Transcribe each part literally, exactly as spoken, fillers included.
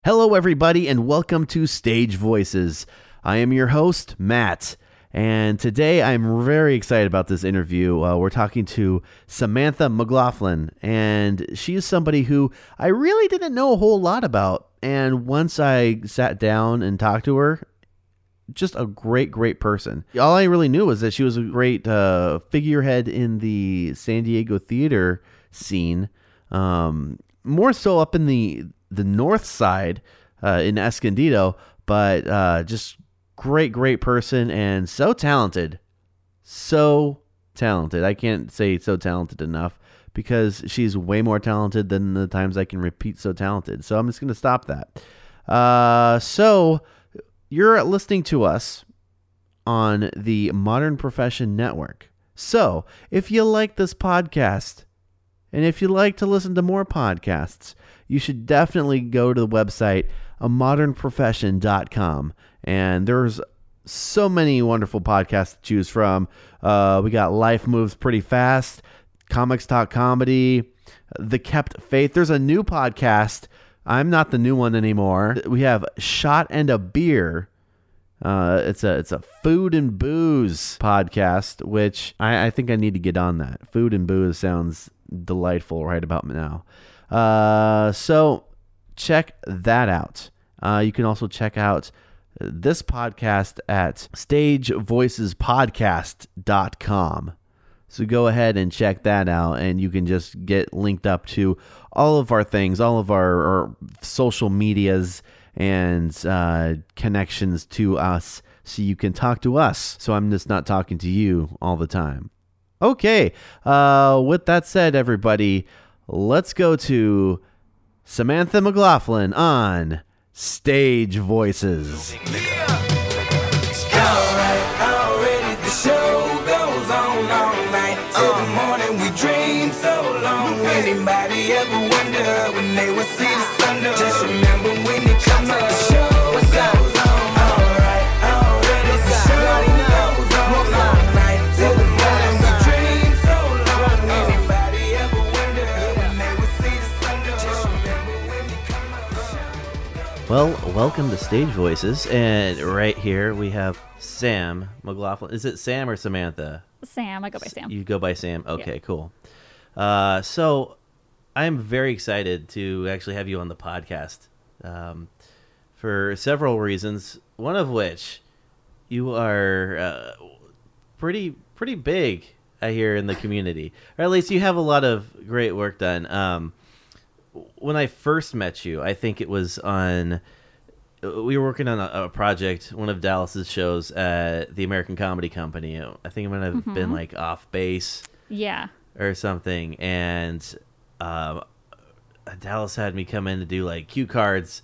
Hello, everybody, and welcome to Stage Voices. I am your host, Matt, and today I'm very excited about this interview. Uh, we're talking to Samantha McLaughlin, and she is somebody who I really didn't know a whole lot about. And once I sat down and talked to her, just a great, great person. All I really knew was that she was a great uh, figurehead in the San Diego theater scene, um, more so up in the the north side uh, in Escondido, but uh, just great, great person and so talented. So talented. I can't say so talented enough because she's way more talented than the times I can repeat so talented. So I'm just going to stop that. Uh, so you're listening to us on the Modern Profession Network. So if you like this podcast, and if you'd like to listen to more podcasts, you should definitely go to the website a modern profession dot com. And there's so many wonderful podcasts to choose from. Uh, we got Life Moves Pretty Fast, Comics Talk Comedy, The Kept Faith. There's a new podcast. I'm not the new one anymore. We have Shot and a Beer. Uh, it's a it's a food and booze podcast, which I, I think I need to get on that. Food and booze sounds delightful right about now. Uh, so check that out. Uh, you can also check out this podcast at stage voices podcast dot com. So go ahead and check that out, and you can just get linked up to all of our things, all of our, our social medias and uh, connections to us, so you can talk to us. So I'm just not talking to you all the time. Okay, uh, with that said, everybody, let's go to Samantha McLaughlin on Stage Voices. Anybody ever wonder when they would see the sun? Just remember when you come to the show. What's up? Alright, already the show goes on all night till the morning. We dream so long. Anybody ever wonder when they would see the sun? Just remember when you come to the show. Well, welcome to Stage Voices, and right here we have Sam McLaughlin. Is it Sam or Samantha? Sam. I go by Sam. You go by Sam? Okay, Yeah. cool. Uh, so I'm very excited to actually have you on the podcast um, for several reasons. One of which, you are uh, pretty pretty big, I hear, in the community, or at least you have a lot of great work done. Um, when I first met you, I think it was on. We were working on a, a project, one of Dallas's shows at the American Comedy Company. I think it might have Mm-hmm. been like Off Base. Yeah. Or something, and um, Dallas had me come in to do like cue cards,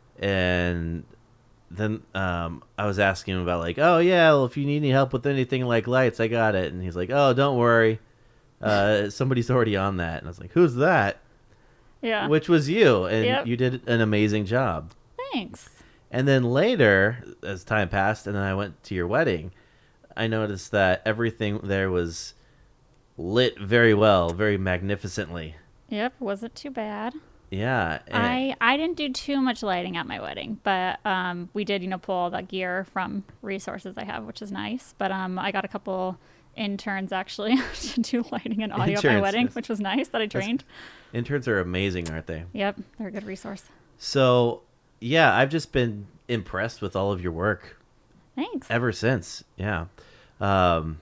and then um, I was asking him about like, oh yeah, well, if you need any help with anything like lights, I got it. And he's like, oh, don't worry, uh, somebody's already on that. And I was like, who's that? Yeah. Which was you, and Yep. you did an amazing job. Thanks. And then later, as time passed, and then I went to your wedding, I noticed that everything there was lit very well, very magnificently. Yep. Wasn't too bad. Yeah. and- I I didn't do too much lighting at my wedding, but um we did you know pull all that gear from resources I have, which is nice. But um I got a couple interns actually to do lighting and audio at my Interns. wedding, which was nice that I trained. Interns are amazing, aren't they? Yep. They're a good resource. So, yeah, I've just been impressed with all of your work Thanks. ever since. Yeah. Um,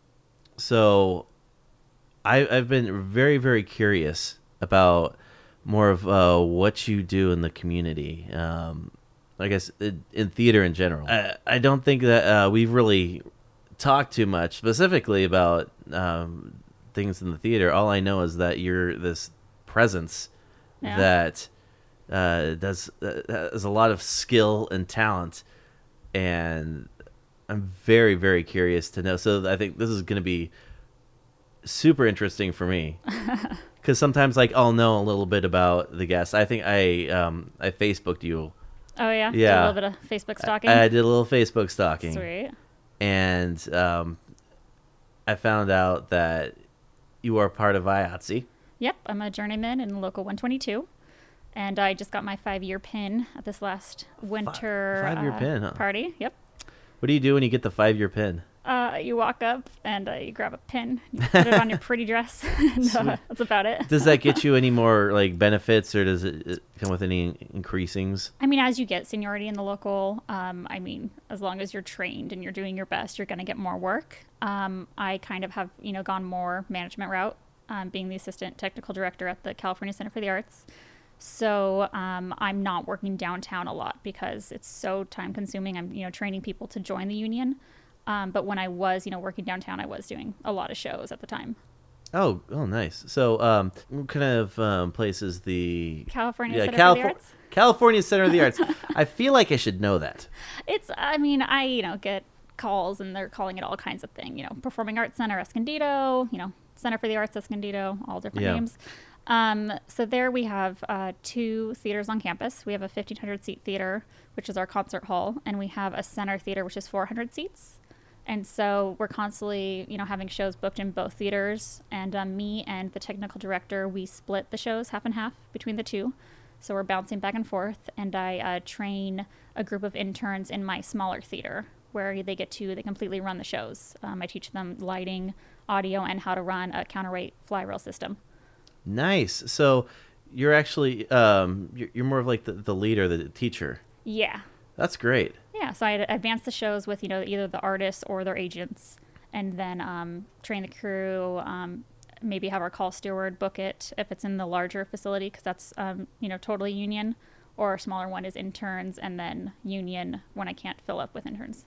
so, I, I've been very, very curious about more of uh, what you do in the community. Um, I guess in, in theater in general. I, I don't think that uh, we've really talked too much specifically about um, things in the theater. All I know is that you're this presence Yeah. that uh, does uh, has a lot of skill and talent, and I'm very, very curious to know. So I think this is going to be super interesting for me. Because sometimes, like, I'll know a little bit about the guests. I think I um I Facebooked you. Oh yeah. Did Yeah. a little bit of Facebook stalking. I, I did a little Facebook stalking, Sweet. and um, I found out that you are part of I A T S E. Yep. I'm a journeyman in local one twenty-two. And I just got my five-year pin at this last winter five-year uh, pin, huh? party. Yep. What do you do when you get the five-year pin? Uh, you walk up and uh, you grab a pin, you put it on your pretty dress, and uh, that's about it. Does that get you any more like benefits, or does it it come with any increasings? I mean, as you get seniority in the local, um, I mean, as long as you're trained and you're doing your best, you're going to get more work. Um, I kind of have, you know, gone more management route, um, being the assistant technical director at the California Center for the Arts. So um, I'm not working downtown a lot because it's so time consuming. I'm, you know, training people to join the union. Um, but when I was, you know, working downtown, I was doing a lot of shows at the time. Oh, oh, nice. So, um, what kind of um, place is the California yeah, Center Calif- for the Arts? California Center of the Arts. I feel like I should know that. It's, I mean, I, you know, get calls and they're calling it all kinds of things, you know, Performing Arts Center Escondido, you know, Center for the Arts Escondido, all different Yeah. names. Um, so there we have uh, two theaters on campus. We have a fifteen hundred seat theater, which is our concert hall, and we have a center theater, which is four hundred seats. And so we're constantly, you know, having shows booked in both theaters. And um, me and the technical director, we split the shows half and half between the two. So we're bouncing back and forth. And I uh, train a group of interns in my smaller theater where they get to, they completely run the shows. Um, I teach them lighting, audio, and how to run a counterweight fly rail system. Nice. So you're actually, um, you're, you're more of like the, the leader, the teacher. Yeah. That's great. Yeah, so I advance the shows with, you know, either the artists or their agents, and then um, train the crew, um, maybe have our call steward book it if it's in the larger facility, because that's, um, you know, totally union, or a smaller one is interns, and then union when I can't fill up with interns.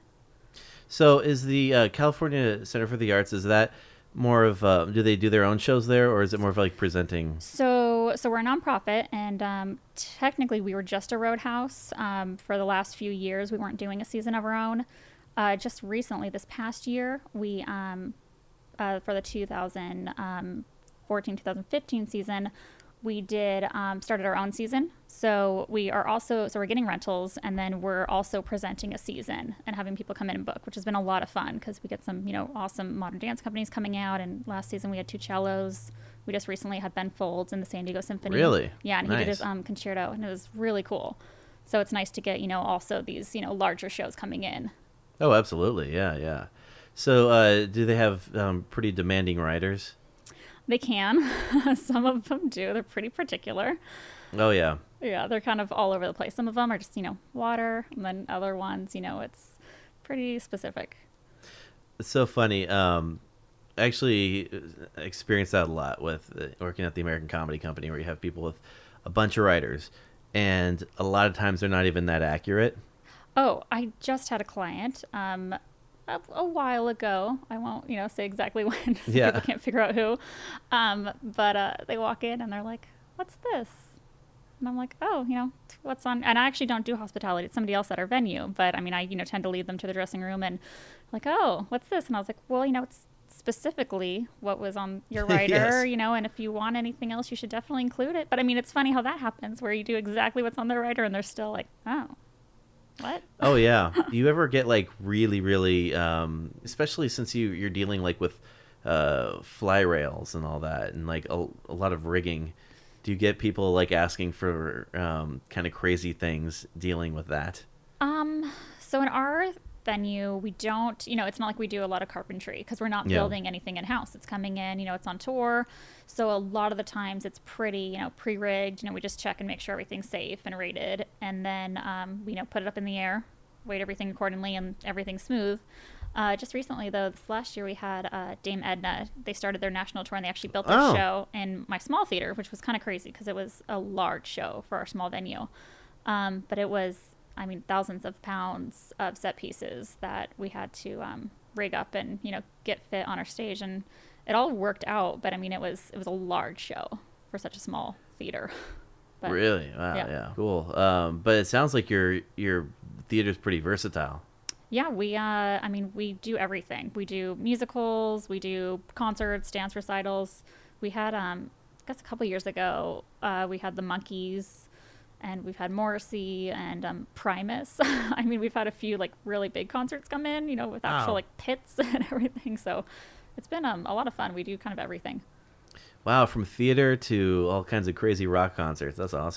So is the uh, California Center for the Arts, is that more of, uh, do they do their own shows there, or is it more of like presenting? So, so we're a nonprofit, and um, technically we were just a roadhouse. Um, for the last few years, we weren't doing a season of our own. Uh, just recently, this past year, we um, uh, for the two thousand fourteen two thousand fifteen season, we did um, started our own season. So we are also so we're getting rentals, and then we're also presenting a season and having people come in and book, which has been a lot of fun because we get some, you know, awesome modern dance companies coming out. And last season we had two cellos. We just recently had Ben Folds in the San Diego Symphony. Really? Yeah, and Nice. he did his um, concerto, and it was really cool. So it's nice to get, you know, also these, you know, larger shows coming in. Oh, absolutely. Yeah, yeah. So uh, do they have um, pretty demanding writers? They can. Some of them do. They're pretty particular. Oh, yeah. Yeah, they're kind of all over the place. Some of them are just, you know, water, and then other ones, you know, it's pretty specific. It's so funny. Um, I actually experienced that a lot with uh, working at the American Comedy Company, where you have people with a bunch of writers, and a lot of times they're not even that accurate. Oh, I just had a client um, a, a while ago. I won't, you know, say exactly when. So Yeah. People can't figure out who. Um, but uh, they walk in and they're like, "What's this?" And I'm like, "Oh, you know, what's on?" And I actually don't do hospitality. It's somebody else at our venue. But I mean, I, you know, tend to lead them to the dressing room and like, "Oh, what's this?" And I was like, "Well, you know, it's specifically what was on your writer, Yes. you know, and if you want anything else, you should definitely include it." But I mean, it's funny how that happens where you do exactly what's on their writer and they're still like, "Oh, what?" Oh, yeah. Do you ever get like really, really, um, especially since you, you're dealing like with uh, fly rails and all that, and like a, a lot of rigging, do you get people like asking for um, kind of crazy things dealing with that? Um, so in our venue, we don't, you know, it's not like we do a lot of carpentry because we're not Yeah. building anything in house. It's coming in, you know, it's on tour. So a lot of the times it's pretty, you know, pre-rigged. You know, we just check and make sure everything's safe and rated. And then, um, we, you know, put it up in the air, weight everything accordingly, and everything's smooth. Uh, just recently, though, this last year we had uh, Dame Edna. They started their national tour and they actually built their Oh. show in my small theater, which was kind of crazy because it was a large show for our small venue. Um, but it was, I mean, thousands of pounds of set pieces that we had to um, rig up and, you know, get fit on our stage. And it all worked out. But I mean, it was it was a large show for such a small theater. But, Really? Wow. yeah. Yeah. Cool. Um, but it sounds like your your theater's pretty versatile. Yeah, we, uh, I mean, we do everything. We do musicals, we do concerts, dance recitals. We had, um, I guess a couple years ago, uh, we had the Monkees, and we've had Morrissey and um, Primus. I mean, we've had a few, like, really big concerts come in, you know, with actual, Wow. like, pits and everything. So it's been um, a lot of fun. We do kind of everything. Wow, from theater to all kinds of crazy rock concerts. That's awesome.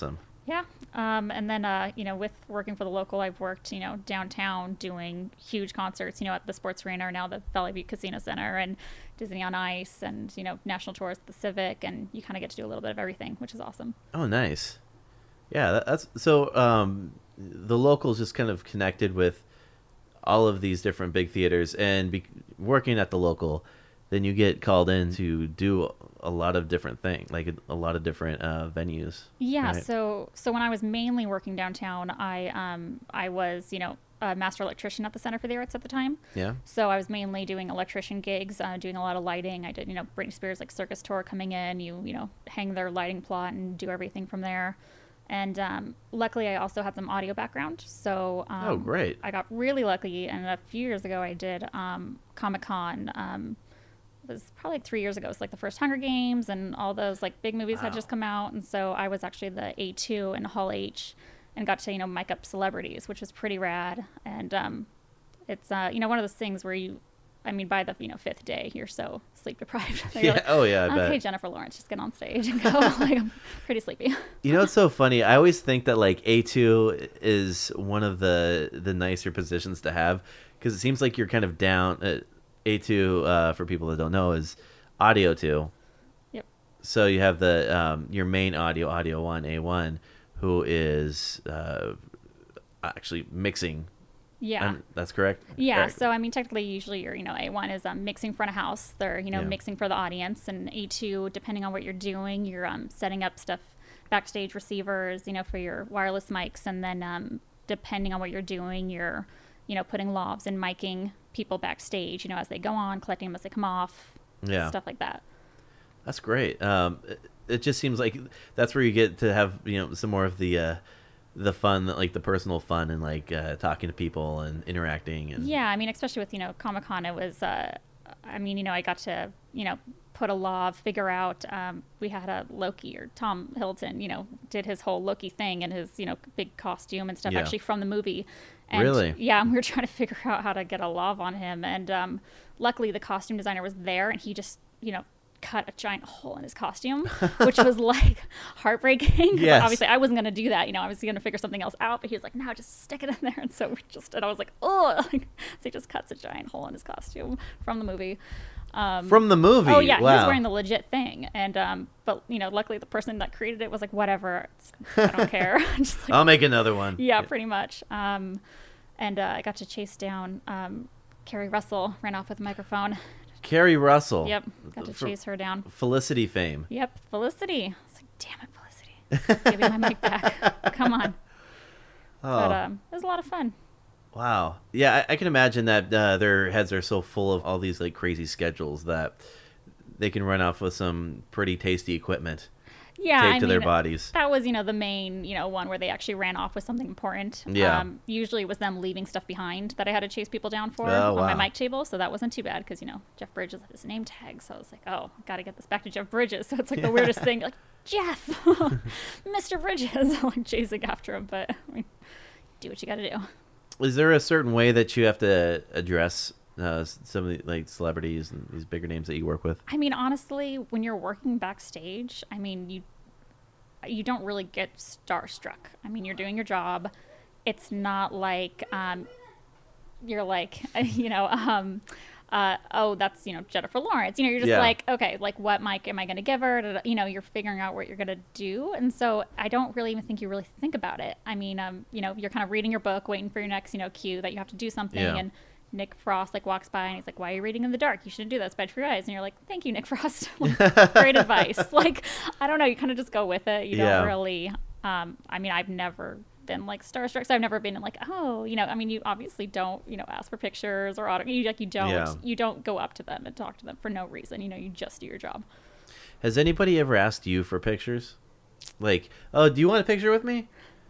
Yeah. Um, and then, uh, you know, with working for the local, I've worked, you know, downtown doing huge concerts, you know, at the Sports Arena, or now the Valley View Casino Center, and Disney on Ice, and, you know, national tours at the Civic. And you kind of get to do a little bit of everything, which is awesome. Oh, nice. Yeah, that, that's so. Um, the locals just kind of connected with all of these different big theaters, and be, working at the local, then you get called in to do a lot of different things, like a, a lot of different uh, venues. Yeah. right? So, so when I was mainly working downtown, I, um, I was, you know, a master electrician at the Center for the Arts at the time. Yeah. So I was mainly doing electrician gigs, uh, doing a lot of lighting. I did, you know, Britney Spears like circus tour coming in. You, you know, hang their lighting plot and do everything from there. And um, luckily, I also had some audio background. So um, Oh, great. I got really lucky. And a few years ago, I did um, Comic Con. Um, it was probably like three years ago. It was like the first Hunger Games, and all those like big movies had Wow. just come out. And so I was actually the A two in Hall H, and got to, you know, mic up celebrities, which was pretty rad. And um, it's uh, you know, one of those things where you, I mean, by the, you know, fifth day, you're so sleep deprived. You're Yeah. like, Oh, yeah. I okay, bet. Jennifer Lawrence, just get on stage and go. Like, I'm pretty sleepy. You know, it's so funny. I always think that like A two is one of the the nicer positions to have, because it seems like you're kind of down. Uh, A two, uh, for people that don't know, is audio two. Yep. So you have the um, your main audio, audio one, A one, who is uh, actually mixing. Yeah. Um, that's correct. Yeah, Or- so I mean, technically, usually your, you know, A one is um, mixing front of house. They're, you know, Yeah. mixing for the audience, and A two, depending on what you're doing, you're um, setting up stuff, backstage receivers, you know, for your wireless mics, and then um, depending on what you're doing, you're, you know, putting lavs and miking people backstage, you know, as they go on, collecting them as they come off, Yeah. stuff like that. That's great. Um, it, it just seems like that's where you get to have, you know, some more of the uh, the fun, like the personal fun, and like uh, talking to people and interacting. And Yeah, I mean, especially with, you know, Comic Con, it was, uh, I mean, you know, I got to, you know, put a lav, figure out, um, we had a Loki, or Tom Hilton, you know, did his whole Loki thing and his, you know, big costume and stuff, Yeah. actually from the movie. And, Really? Yeah, and we were trying to figure out how to get a lav on him. And um, luckily, the costume designer was there, and he just, you know, cut a giant hole in his costume, which was like heartbreaking. 'Cause Yes. obviously, I wasn't going to do that. You know, I was going to figure something else out, but he was like, no, just stick it in there. And so we just, and I was like, oh, like, so he just cuts a giant hole in his costume from the movie. Um, From the movie. Oh yeah, he was Wow. wearing the legit thing, and um, but you know, luckily the person that created it was like, whatever, it's, I don't care. Just like, I'll make another one. yeah, pretty much. Um, and uh, I got to chase down um, Carrie Russell, ran off with a microphone. Carrie Russell. Yep, got to For chase her down. Felicity fame. Yep, Felicity. I was like, damn it, Felicity, give me my mic back. Come on. Oh, But um, it was a lot of fun. wow. Yeah, I, I can imagine that uh, their heads are so full of all these like crazy schedules that they can run off with some pretty tasty equipment Yeah, taped I to mean, their bodies. that was, you know, the main, you know, one where they actually ran off with something important. Yeah. Um, usually it was them leaving stuff behind that I had to chase people down for Oh, on my wow. mic table. So that wasn't too bad because, you know, Jeff Bridges had his name tag. So I was like, oh, got to get this back to Jeff Bridges. So it's like the weirdest thing. Like, Jeff, Mister Bridges, like chasing after him. But I mean, do what you got to do. Is there a certain way that you have to address uh, some of the like celebrities and these bigger names that you work with? I mean, honestly, when you're working backstage, I mean, you you don't really get starstruck. I mean, you're doing your job. It's not like um, you're like, you know, um, uh, oh, that's, you know, Jennifer Lawrence. You know, you're just Yeah. like, okay, like what mic am I going to give her? Da- da- You know, you're figuring out what you're going to do. And so I don't really even think you really think about it. I mean, um, you know, you're kind of reading your book, waiting for your next, you know, cue that you have to do something. Yeah. And Nick Frost like walks by and he's like, why are you reading in the dark? You shouldn't do that. It's bad for your eyes. And you're like, thank you, Nick Frost. Like, great advice. Like, I don't know. You kind of just go with it. You Yeah. don't really, um, I mean, I've never been like starstruck. So I've never been like, oh, you know, I mean, you obviously don't, you know, ask for pictures or auto, you like, you don't, Yeah. you don't go up to them and talk to them for no reason. You know, you just do your job. Has anybody ever asked you for pictures? Like, oh, do you want a picture with me?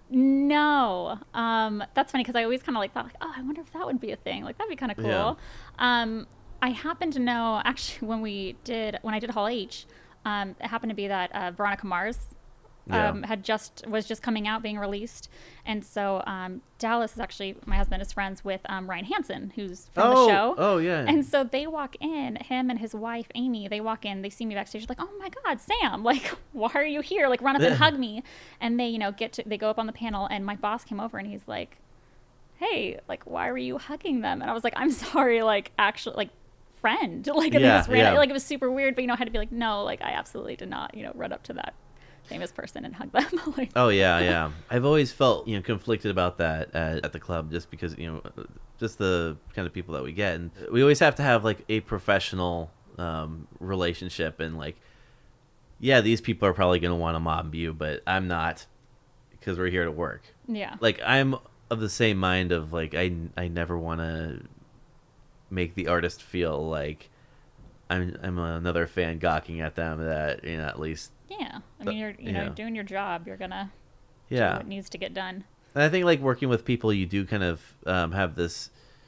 No, um, that's funny because I always kind of like thought, like, oh, I wonder if that would be a thing. Like that'd be kind of cool. Yeah. Um, I happen to know actually when we did when I did Hall H, um, it happened to be that uh, Veronica Mars Yeah. um, had just was just coming out, being released, and so um, Dallas is actually, my husband is friends with um, Ryan Hansen, who's from oh, the show. Oh, yeah. And so they walk in, him and his wife Amy. They walk in, they see me backstage, like, "Oh my God, Sam! Like, why are you here? Like, run up and hug me." And they, you know, get to they go up on the panel, and my boss came over and he's like, "Hey, like, why were you hugging them?" And I was like, "I'm sorry, like, actually, like." friend like and Yeah, they just ran yeah. like it was super weird, but you know I had to be like, no, like I absolutely did not, you know, run up to that famous person and hug them. Like, Oh yeah, yeah. I've always felt, you know, conflicted about that at, at the club, just because, you know, just the kind of people that we get, and we always have to have like a professional um, relationship, and like, yeah, these people are probably gonna want to mob you, but I'm not, because we're here to work. yeah, Like, I'm of the same mind of like, I I never want to make the artist feel like I'm I'm another fan gawking at them, that, you know, at least. yeah. I mean, you're you know Yeah. doing your job. You're gonna do Yeah. what needs to get done. And I think like working with people, you do kind of um, have this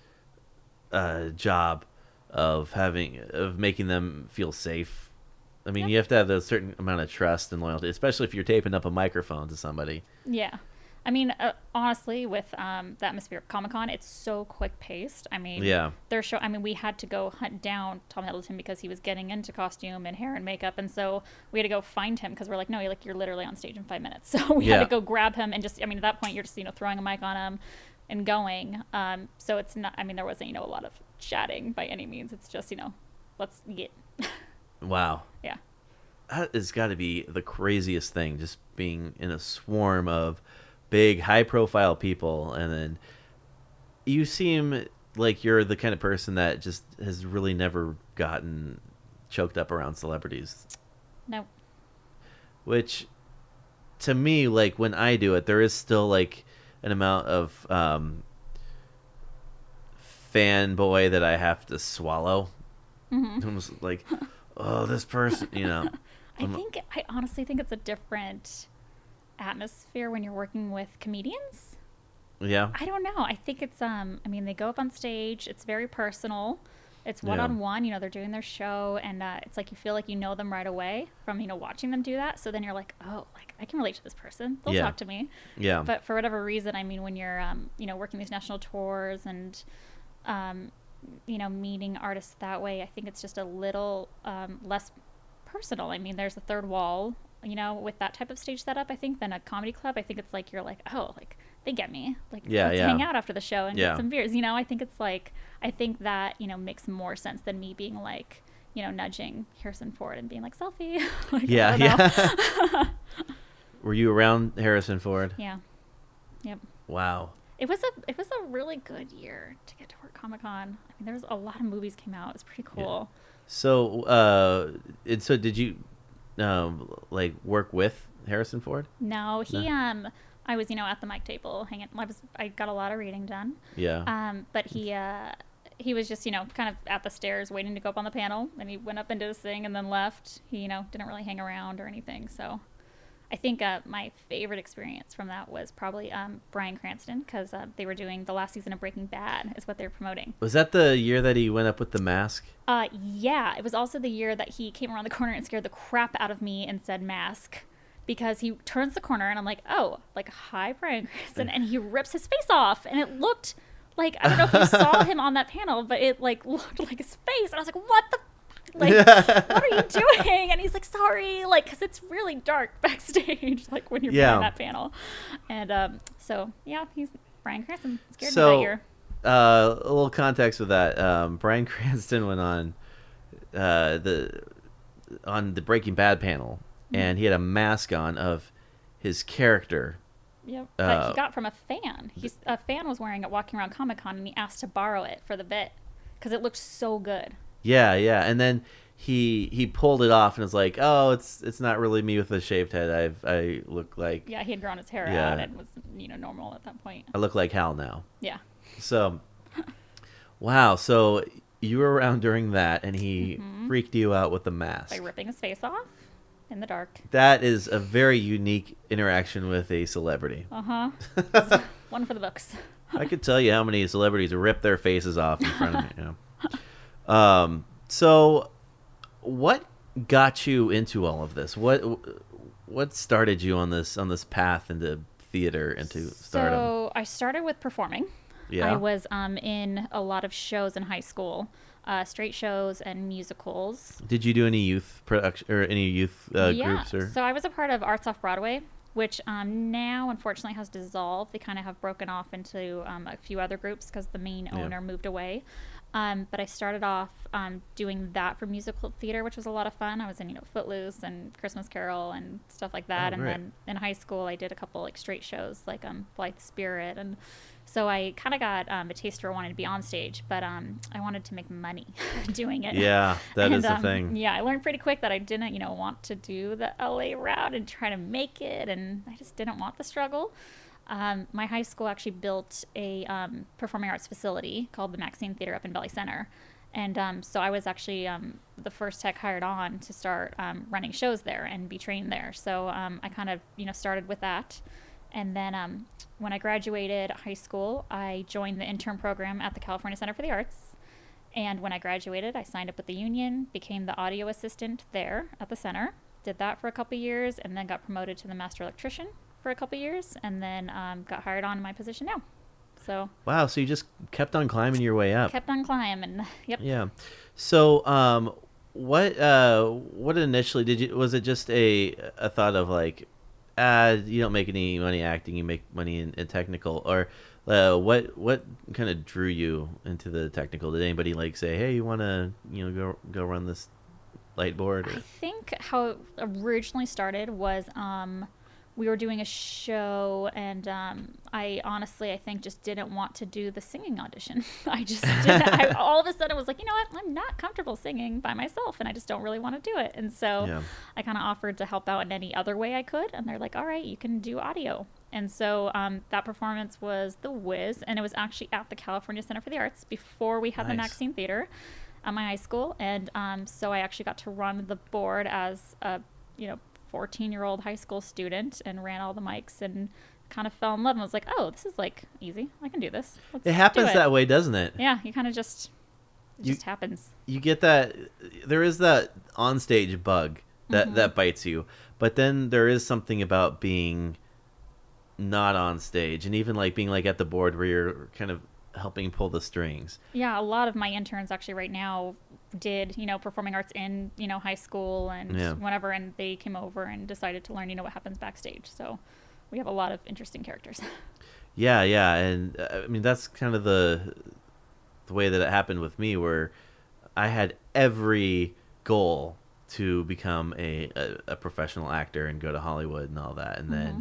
uh, job of having of making them feel safe. I mean, Yeah. you have to have a certain amount of trust and loyalty, especially if you're taping up a microphone to somebody. Yeah. I mean, uh, honestly, with um, the atmosphere of Comic Con, it's so quick paced. I mean, Yeah. their show. I mean, we had to go hunt down Tom Hiddleston because he was getting into costume and hair and makeup, and so we had to go find him because we're like, no, you're like you're literally on stage in five minutes. So we Yeah. had to go grab him and just. I mean, at that point, you're just you know throwing a mic on him and going. Um, so it's not. I mean, there wasn't you know a lot of chatting by any means. It's just you know, let's get. Wow. Yeah. That has got to be the craziest thing, just being in a swarm of big, high-profile people, and then you seem like you're the kind of person that just has really never gotten choked up around celebrities. No. Which, to me, like, when I do it, there is still, like, an amount of um, fanboy that I have to swallow. Mm-hmm. Almost like, oh, this person, you know. I think I honestly think it's a different atmosphere when you're working with comedians. Yeah. I don't know. I think it's um I mean they go up on stage, it's very personal. It's Yeah. one on one, you know, they're doing their show, and uh, it's like you feel like you know them right away from, you know, watching them do that. So then you're like, "Oh, like I can relate to this person. They'll Yeah. talk to me." Yeah. But for whatever reason, I mean, when you're um, you know, working these national tours and um you know, meeting artists that way, I think it's just a little um less personal. I mean, there's a third wall, you know, with that type of stage setup, I think, than a comedy club. I think it's like you're like, oh, like they get me. Like, Yeah, let's yeah. hang out after the show and Yeah. get some beers. You know, I think it's like, I think that, you know, makes more sense than me being like, you know, nudging Harrison Ford and being like, selfie. Like, I Yeah, don't know. yeah. Were you around Harrison Ford? Yeah. Yep. Wow. It was a it was a really good year to get to work Comic Con. I mean, there was a lot of movies came out. It's pretty cool. So, uh, and so did you, um, like work with Harrison Ford? No, he um I was, you know, at the mic table hanging. I was I got a lot of reading done. Yeah. Um, but he uh he was just, you know, kind of at the stairs waiting to go up on the panel, and he went up and did his thing and then left. He, you know, didn't really hang around or anything. So I think uh, my favorite experience from that was probably um, Bryan Cranston, because uh, they were doing the last season of Breaking Bad is what they were promoting. Was that the year that he went up with the mask? Uh, yeah, it was also the year that he came around the corner and scared the crap out of me and said mask, because he turns the corner and I'm like, oh, like, hi, Bryan Cranston, and he rips his face off, and it looked like, I don't know if you saw him on that panel, but it like looked like his face, and I was like, what the like, what are you doing? And he's like, sorry, like, because it's really dark backstage, like, when you're Yeah. behind that panel. And um, so, yeah, he's Bryan Cranston. Scared me So, that year. uh, a little context with that. Um, Bryan Cranston went on uh, the on the Breaking Bad panel, Mm-hmm. and he had a mask on of his character. Yep. That uh, he got from a fan. He's a fan was wearing it walking around Comic Con, and he asked to borrow it for the bit because it looked so good. Yeah, yeah, and then he he pulled it off and was like, "Oh, it's it's not really me with a shaved head. I've I look like Yeah, he had grown his hair Yeah. out and was, you know, normal at that point. I look like Hal now." Yeah. So, wow. So you were around during that, and he freaked you out with the mask. By ripping his face off in the dark. That is a very unique interaction with a celebrity. Uh huh. One for the books. I could tell you how many celebrities rip their faces off in front of me. You know? Um. So, what got you into all of this? What what started you on this on this path into theater, into stardom? So I started with performing. Yeah. I was um, in a lot of shows in high school, uh, straight shows and musicals. Did you do any youth production or any youth uh, yeah. groups? Or So I was a part of Arts Off Broadway, which um, now unfortunately has dissolved. They kind of have broken off into um, a few other groups because the main Yeah. owner moved away. Um, but I started off um, doing that for musical theater, which was a lot of fun. I was in, you know, Footloose and Christmas Carol and stuff like that. Oh, and great. then in high school, I did a couple like straight shows, like um, Blythe Spirit, and so I kind of got um, a taste for wanting to be on stage. But um, I wanted to make money doing it. Yeah, that is And, the um, thing. Yeah, I learned pretty quick that I didn't, you know, want to do the L A route and try to make it, and I just didn't want the struggle. Um, my high school actually built a um, performing arts facility called the Maxine Theater up in Valley Center. And um, so I was actually um, the first tech hired on to start um, running shows there and be trained there. So um, I kind of, you know, started with that. And then um, when I graduated high school, I joined the intern program at the California Center for the Arts. And when I graduated, I signed up with the union, became the audio assistant there at the center, did that for a couple years, and then got promoted to the master electrician for a couple years, and then um, got hired on in my position now. So Wow, so you just kept on climbing your way up. kept on climbing. Yep. Yeah. So, um, what, uh, what initially did you, was it just a, a thought of like, ah, you don't make any money acting, you make money in, in technical, or, uh, what, what kind of drew you into the technical? Did anybody like say, hey, you want to, you know, go, go run this light board? I Or? think how it originally started was um, we were doing a show, and um, I honestly, I think, just didn't want to do the singing audition. I just didn't. I, all of a sudden was like, you know what? I'm not comfortable singing by myself, and I just don't really want to do it. And so Yeah. I kind of offered to help out in any other way I could, and they're like, all right, you can do audio. And so um, that performance was The Wiz, and it was actually at the California Center for the Arts before we had the Nice. Maxine Theater at my high school. And um, so I actually got to run the board as a, you know, fourteen-year-old high school student and ran all the mics and kind of fell in love and was like, oh, this is like easy. I can do this. Let's It happens do it. that way, doesn't it? Yeah, you kind of just, it You- just happens. You get that, there is that onstage bug that, Mm-hmm. that bites you, but then there is something about being not on stage, and even like being like at the board where you're kind of helping pull the strings. Yeah, a lot of my interns actually right now did, you know, performing arts in, you know, high school and Yeah. whenever, and they came over and decided to learn, you know, what happens backstage. So we have a lot of interesting characters. Yeah, yeah, and uh, I mean that's kind of the the way that it happened with me, where I had every goal to become a, a, a professional actor and go to Hollywood and all that, and then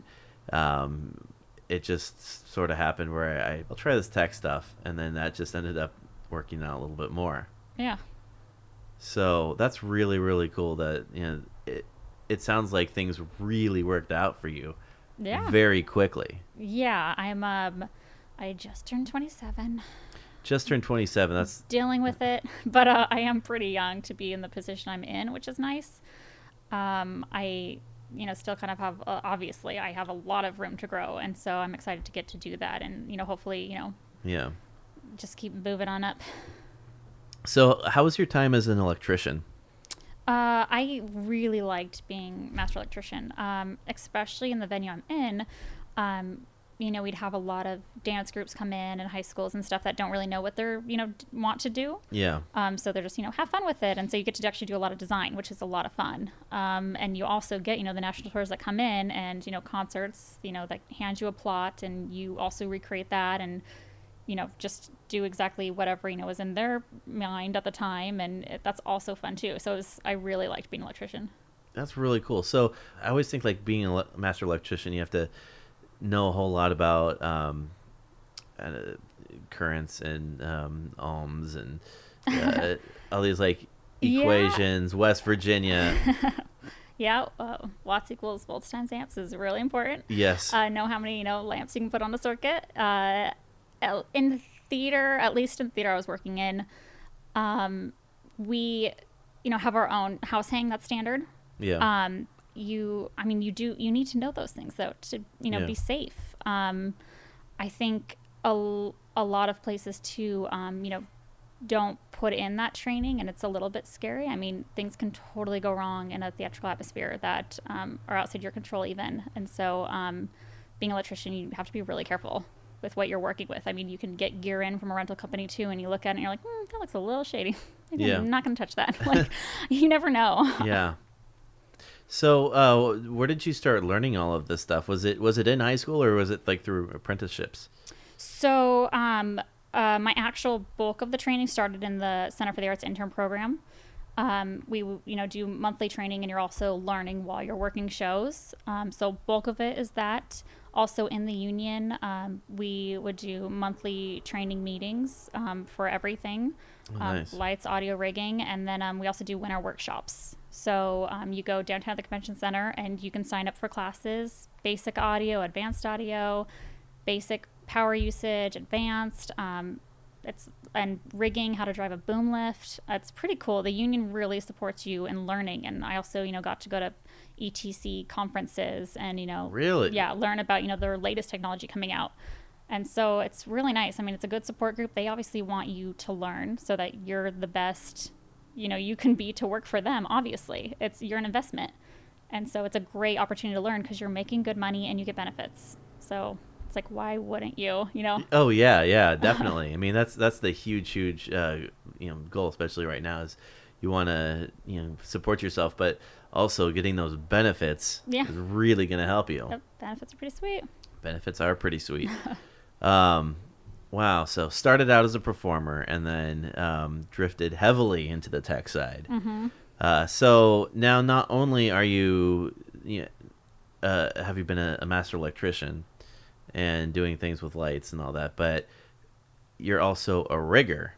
um, it just sort of happened where I I'll try this tech stuff, and then that just ended up working out a little bit more. Yeah. So that's really really cool that, you know, it it sounds like things really worked out for you Yeah. very quickly. Yeah, I'm um I just turned twenty-seven. Just turned twenty-seven. That's Dealing with it, but uh, I am pretty young to be in the position I'm in, which is nice. Um, I, you know, still kind of have, uh, obviously, I have a lot of room to grow, and so I'm excited to get to do that, and you know, hopefully, you know, yeah. just keep moving on up. So, how was your time as an electrician? Uh, I really liked being master electrician, um, especially in the venue I'm in. Um, you know, we'd have a lot of dance groups come in and high schools and stuff that don't really know what they're, you know, d- want to do. Yeah. Um, so they're just, you know, have fun with it. And so you get to actually do a lot of design, which is a lot of fun. Um, and you also get, you know, the national tours that come in and, you know, concerts, you know, that hand you a plot and you also recreate that and, you know, just do exactly whatever, you know, was in their mind at the time. And it, that's also fun too. So it was, I really liked being an electrician. That's really cool. So, I always think like being a le- master electrician, you have to know a whole lot about um, uh, currents and um, ohms and uh, all these like Yeah. equations. West Virginia. Yeah. Uh, watts equals volts times amps is really important. Yes. Uh, know how many, you know, lamps you can put on a circuit. Uh, el- in theater, at least in theater I was working in, um, we, you know, have our own house hang that's standard. yeah. Um, you, I mean, you do, you need to know those things though to, you know, Yeah. be safe. Um, I think a, l- a lot of places too, um, you know, don't put in that training, and it's a little bit scary. I mean, things can totally go wrong in a theatrical atmosphere that um, are outside your control even. And so um, being an electrician, you have to be really careful with what you're working with. I mean, you can get gear in from a rental company too, and you look at it and you're like, hmm, that looks a little shady. Maybe Yeah. I'm not going to touch that. Like, you never know. Yeah. So, uh, where did you start learning all of this stuff? Was it was it in high school, or was it like through apprenticeships? So um, uh, my actual bulk of the training started in the Center for the Arts intern program. Um, we you know do monthly training, and you're also learning while you're working shows. Um, so bulk of it is that. Also in the union, um, we would do monthly training meetings um, for everything, Oh, um, nice. lights, audio, rigging, and then um, we also do winter workshops. So um, you go downtown at the convention center and you can sign up for classes: basic audio, advanced audio, basic power usage, advanced. Um, it's and rigging, how to drive a boom lift. It's pretty cool. The union really supports you in learning, and I also you know got to go to E T C conferences and you know Really? yeah learn about you know their latest technology coming out. And so it's really nice. I mean, it's a good support group. They obviously want you to learn so that you're the best you know you can be to work for them. Obviously, it's you're an investment, and so it's a great opportunity to learn because you're making good money and you get benefits. So it's like, why wouldn't you you know Oh yeah, yeah, definitely. I mean, that's that's the huge, huge, uh, you know, goal, especially right now, is you want to you know support yourself, but also getting those benefits Yeah. is really going to help you. the benefits are pretty sweet. Benefits are pretty sweet. um, wow. So started out as a performer, and then um, drifted heavily into the tech side. Mm-hmm. Uh, so now, not only are you, you know, uh, have you been a, a master electrician and doing things with lights and all that, but you're also a rigger.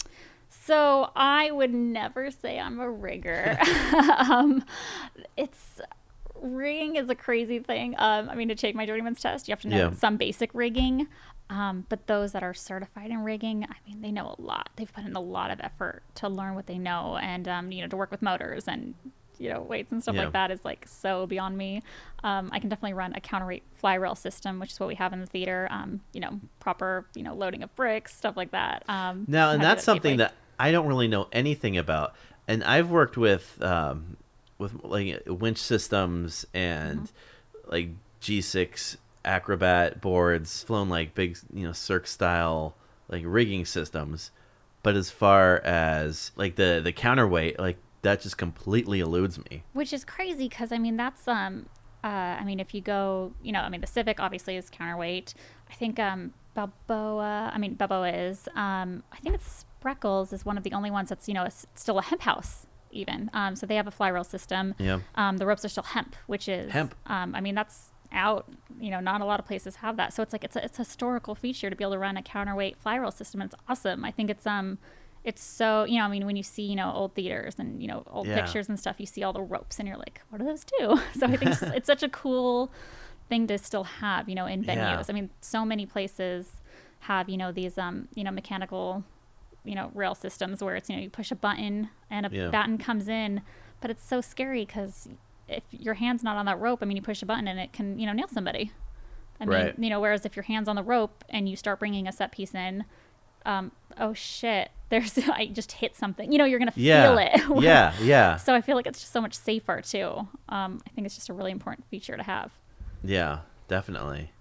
So I would never say I'm a rigger. um, it's rigging is a crazy thing. Um, I mean, to take my journeyman's test, you have to know Yeah. some basic rigging. Um, but those that are certified in rigging, I mean, they know a lot. They've put in a lot of effort to learn what they know, and um, you know, to work with motors and you know weights and stuff Yeah. like that is like so beyond me. Um, I can definitely run a counterweight fly rail system, which is what we have in the theater. Um, you know, proper you know loading of bricks, stuff like that. Um, Now, and how to do that's it safely. something that I don't really know anything about. And I've worked with um, with like winch systems and Mm-hmm. like G six Acrobat boards, flown like big, you know, Cirque style like rigging systems. But as far as like the the counterweight, like that just completely eludes me. Which is crazy because I mean that's um uh I mean if you go you know I mean the Civic obviously is counterweight. I think um Balboa I mean Balboa is um I think it's Spreckles is one of the only ones that's you know is still a hemp house even. Um so they have a fly rail system. Yeah. Um the ropes are still hemp, which is Hemp. Um I mean that's out you know not a lot of places have that, so it's like it's a, it's a historical feature to be able to run a counterweight fly rail system, and it's awesome. I think it's um it's so you know I mean when you see you know old theaters and you know old Yeah. pictures and stuff, you see all the ropes and you're like, what do those do? So I think it's, it's such a cool thing to still have you know in venues. Yeah. I mean so many places have you know these um you know mechanical you know rail systems where it's you know you push a button and a Yeah. batten comes in, but it's so scary because if your hand's not on that rope, I mean, you push a button and it can, you know, nail somebody. I mean, Right. you know, whereas if your hand's on the rope and you start bringing a set piece in, um, oh shit, there's, I just hit something. You know, you're going to Yeah. feel it. yeah. Yeah. So I feel like it's just so much safer too. Um, I think it's just a really important feature to have. Yeah, definitely.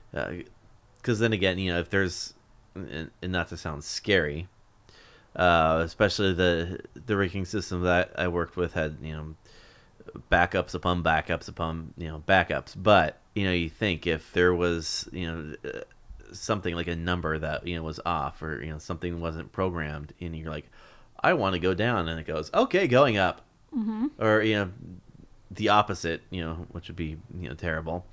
Because then again, you know, if there's, and, and not to sound scary, uh, especially the the rigging system that I worked with had, you know, backups upon backups upon, you know, backups. But, you know, you think if there was, you know, uh, something like a number that, you know, was off, or, you know, something wasn't programmed, and you're like, I want to go down, and it goes, okay, going up. Mm-hmm. Or, you know, the opposite, you know, which would be, you know, terrible.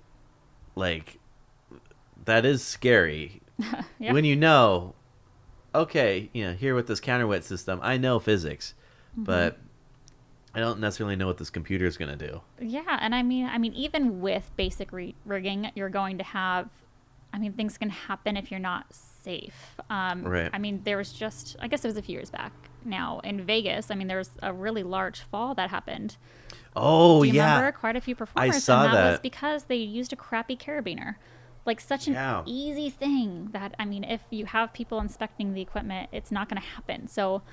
Like, that is scary. Yeah. When you know, okay, you know, here with this counterweight system, I know physics, Mm-hmm. but I don't necessarily know what this computer is going to do. Yeah, and I mean, I mean, even with basic re- rigging, you're going to have, I mean, things can happen if you're not safe. Um, Right. I mean, there was just, I guess it was a few years back now in Vegas. I mean, there was a really large fall that happened. Oh, Do you yeah. remember? Quite a few performers. saw and that, was that. because they used a crappy carabiner. Like such an Yeah. easy thing that, I mean, if you have people inspecting the equipment, it's not going to happen. So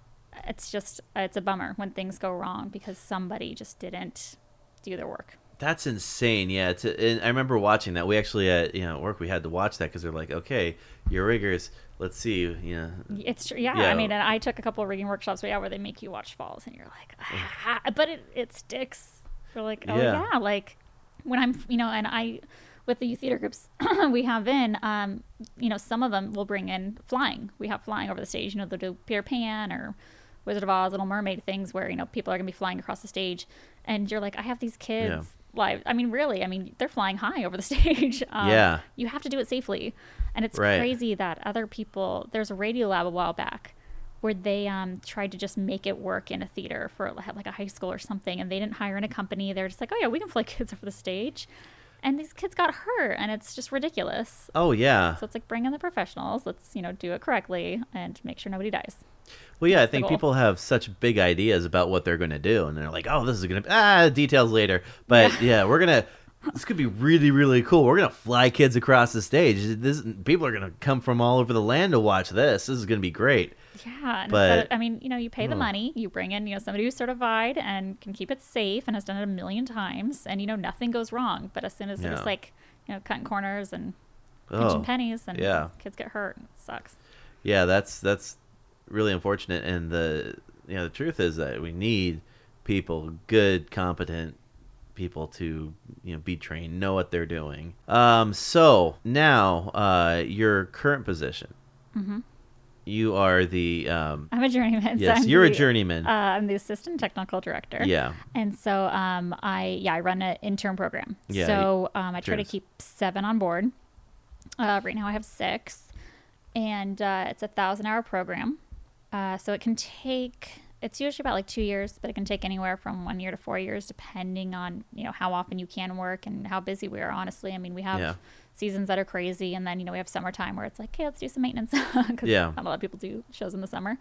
it's just, it's a bummer when things go wrong because somebody just didn't do their work. That's insane. Yeah, it's, and I remember watching that. We actually at you know at work we had to watch that because they're like, okay, you're riggers. Let's see. You know, It's true. Yeah, Yeah. I mean, and I took a couple of rigging workshops yeah, where they make you watch falls and you're like, ah, but it, it sticks. You're like, oh Yeah. yeah. Like when I'm, you know, and I, with the youth theater groups we have in, um, you know, some of them will bring in flying. We have flying over the stage, you know, they'll do Peter Pan or Wizard of Oz, Little Mermaid things where, you know, people are going to be flying across the stage and you're like, I have these kids Yeah. live. I mean, really, I mean, they're flying high over the stage. Um, Yeah. You have to do it safely. And it's Right. crazy that other people, there's a Radio Lab a while back where they um, tried to just make it work in a theater for like a high school or something. And they didn't hire in a company. They're just like, oh yeah, we can fly kids over the stage. And these kids got hurt and it's just ridiculous. oh yeah. So it's like, bring in the professionals. Let's, you know, do it correctly and make sure nobody dies. Well, yeah, I the think goal. people have such big ideas about what they're going to do, and they're like, "Oh, this is going to ah details later." But yeah, Yeah. we're gonna. This could be really, really cool. We're gonna fly kids across the stage. This people are gonna come from all over the land to watch this. This is gonna be great. Yeah, and But- instead of- I mean, you know, you pay the Oh. money, you bring in, you know, somebody who's certified and can keep it safe and has done it a million times, and you know, nothing goes wrong. But as soon as Yeah. there's like, you know, cutting corners and pinching Oh, pennies, and yeah. kids get hurt, it sucks. yeah, that's that's really unfortunate. And the you know the truth is that we need people, good, competent people to you know be trained, know what they're doing. Um, so now uh, your current position, Mm-hmm. you are the um, I'm a journeyman. so yes, I'm you're a the- journeyman. Uh, I'm the assistant technical director. yeah, And so um, I yeah I run an intern program. Yeah, So um, I try to interns. keep seven on board. Uh, right now I have six, and uh, it's a thousand hour program. Uh, so it can take it's usually about like two years, but it can take anywhere from one year to four years, depending on you know how often you can work and how busy we are. Honestly, I mean we have Yeah. seasons that are crazy, and then you know we have summertime where it's like, okay, let's do some maintenance because Yeah. not a lot of people do shows in the summer.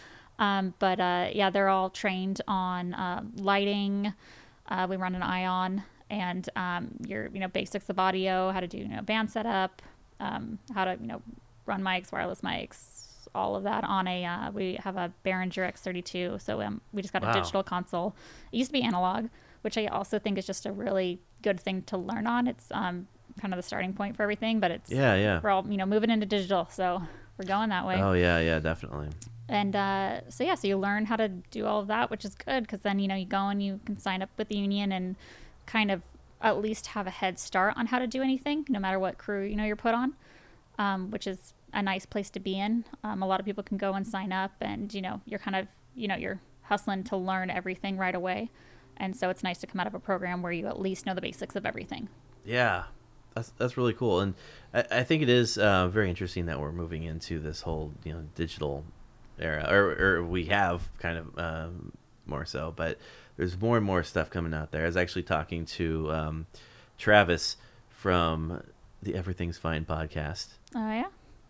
Um, but uh, yeah, they're all trained on uh, lighting. Uh, we run an Ion, and um, your you know basics of audio, how to do you know band setup, um, how to you know run mics, wireless mics, all of that on a. Uh, we have a Behringer X thirty-two, so um, we just got Wow. a digital console. It used to be analog, which I also think is just a really good thing to learn on. It's um, kind of the starting point for everything, but it's yeah, yeah. we're all you know moving into digital, so we're going that way. Oh yeah, yeah, definitely. And uh, so yeah, so you learn how to do all of that, which is good because then you know you go and you can sign up with the union and kind of at least have a head start on how to do anything, no matter what crew you know you're put on, um, which is a nice place to be in. Um, a lot of people can go and sign up, and you know you're kind of you know you're hustling to learn everything right away, and so it's nice to come out of a program where you at least know the basics of everything. Yeah, that's that's really cool, and I, I think it is uh, very interesting that we're moving into this whole you know digital era, or or we have kind of um, more so, but there's more and more stuff coming out there. I was actually talking to um, Travis from the Everything's Fine podcast Oh yeah.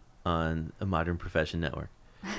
on a Modern Profession Network.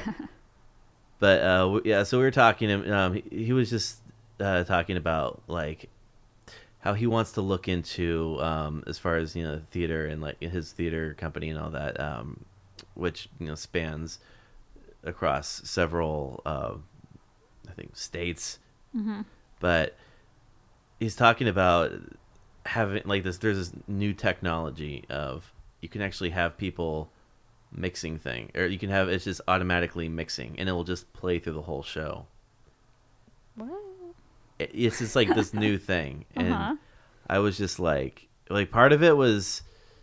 But uh, w- yeah, so we were talking. Um, he, he was just uh, talking about like how he wants to look into um, as far as you know theater and like his theater company and all that, um, which you know spans across several, uh, I think, states. Mm-hmm. But he's talking about having like this. There's this new technology of you can actually have people mixing thing, or you can have it's just automatically mixing, and it will just play through the whole show. What? It, it's just like this new thing, and Uh-huh. I was just like, like part of it was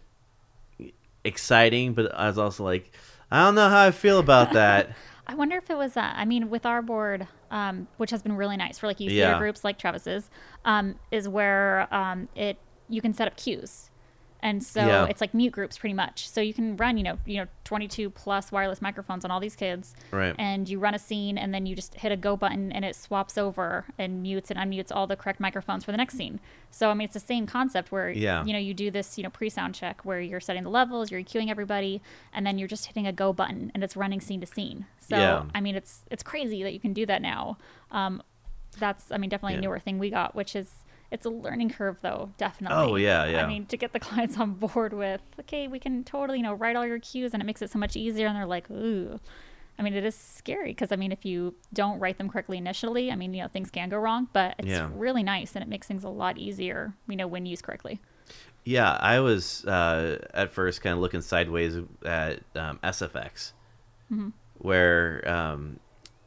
exciting, but I was also like, I don't know how I feel about that. I wonder if it was, uh, I mean, with our board, um, which has been really nice for like youth Yeah. theater groups like Travis's, um, is where um, it you can set up queues. And so Yeah. it's like mute groups pretty much. So you can run, you know, you know, twenty-two plus wireless microphones on all these kids. Right. And you run a scene and then you just hit a go button and it swaps over and mutes and unmutes all the correct microphones for the next scene. So, I mean, it's the same concept where, Yeah. you know, you do this, you know, pre-sound check where you're setting the levels, you're EQing everybody, and then you're just hitting a go button and it's running scene to scene. So, Yeah. I mean, it's it's crazy that you can do that now. Um, that's, I mean, definitely Yeah. a newer thing we got, which is, It's a learning curve, though, definitely. Oh, yeah, yeah. I mean, to get the clients on board with, okay, we can totally, you know, write all your cues, and it makes it so much easier. And they're like, ooh. I mean, it is scary because, I mean, if you don't write them correctly initially, I mean, you know, things can go wrong, but it's Yeah. really nice, and it makes things a lot easier, you know, when used correctly. Yeah, I was uh, at first kind of looking sideways at um, S F X, Mm-hmm. where um,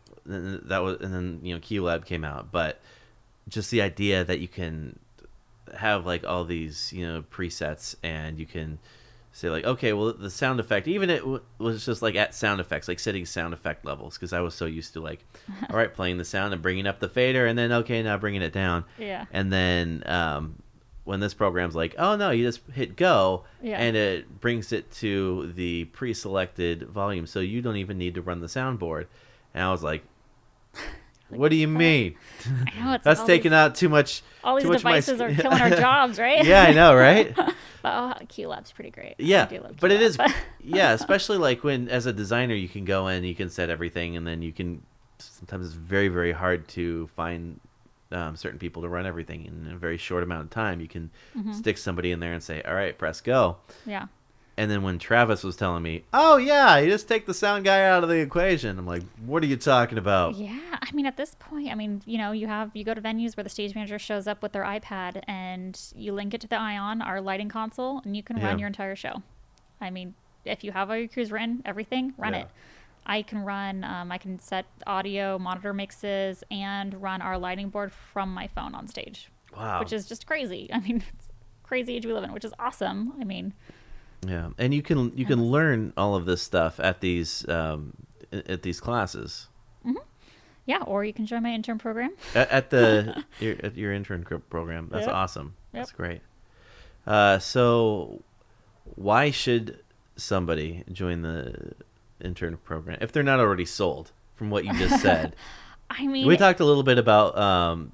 th- that was, and then you know, QLab came out, but just the idea that you can have like all these you know presets, and you can say like, okay, well, the sound effect, even it w- was just like at sound effects, like setting sound effect levels, because I was so used to like, all right, playing the sound and bringing up the fader, and then okay, now bringing it down, Yeah. and then um, when this program's like, oh no, you just hit go, Yeah. and it brings it to the pre-selected volume, so you don't even need to run the soundboard. And I was like, what do you mean? I know, it's That's all taking these, out too much. all these too much of my devices are sk- killing our jobs, right? Yeah, I know, right? But oh, QLab's pretty great. I Yeah, do love but it QLab, is, but- yeah, especially like when as a designer you can go in, you can set everything, and then you can. Sometimes it's very very hard to find um, certain people to run everything in a very short amount of time. You can Mm-hmm. stick somebody in there and say, "All right, press go." Yeah. And then when Travis was telling me, "Oh yeah, you just take the sound guy out of the equation," I'm like, "What are you talking about?" Yeah, I mean, at this point, I mean, you know, you have you go to venues where the stage manager shows up with their iPad, and you link it to the Ion, our lighting console, and you can run Yeah. your entire show. I mean, if you have all your cues written, everything, run Yeah. it. I can run, um, I can set audio, monitor mixes, and run our lighting board from my phone on stage, Wow. which is just crazy. I mean, it's crazy age we live in, which is awesome. I mean, Yeah, and you can you can Yes. learn all of this stuff at these um, at these classes. yeah, or you can join my intern program. At, at the your, at your intern gr- program. That's Yep. awesome. Yep. That's great. Uh, so, why should somebody join the intern program if they're not already sold? From what you just said, I mean, we talked a little bit about um,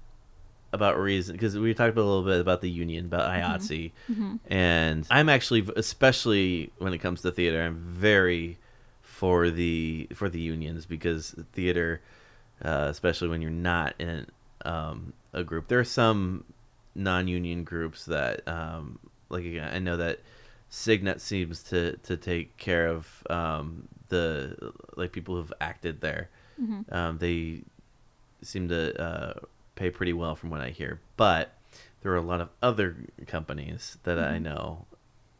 about reason because we talked a little bit about the union, about I A T S E, and I'm actually, especially when it comes to theater, I'm very for the for the unions because theater. Uh, especially when you're not in um, a group. There are some non-union groups that, um, like again, I know that Signet seems to, to take care of um, the like people who've acted there. Mm-hmm. Um, they seem to uh, pay pretty well from what I hear, but there are a lot of other companies that Mm-hmm. I know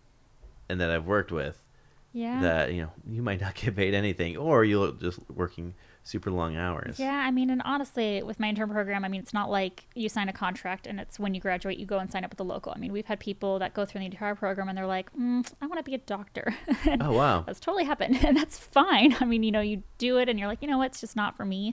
and that I've worked with yeah. that you know you might not get paid anything, or you're just working super long hours. Yeah, I mean, and honestly, with my intern program, I mean, it's not like you sign a contract and it's when you graduate, you go and sign up with the local. I mean, we've had people that go through the entire program and they're like, mm, I want to be a doctor. And Oh wow. that's totally happened. And that's fine. I mean, you know, you do it and you're like, you know what, it's just not for me.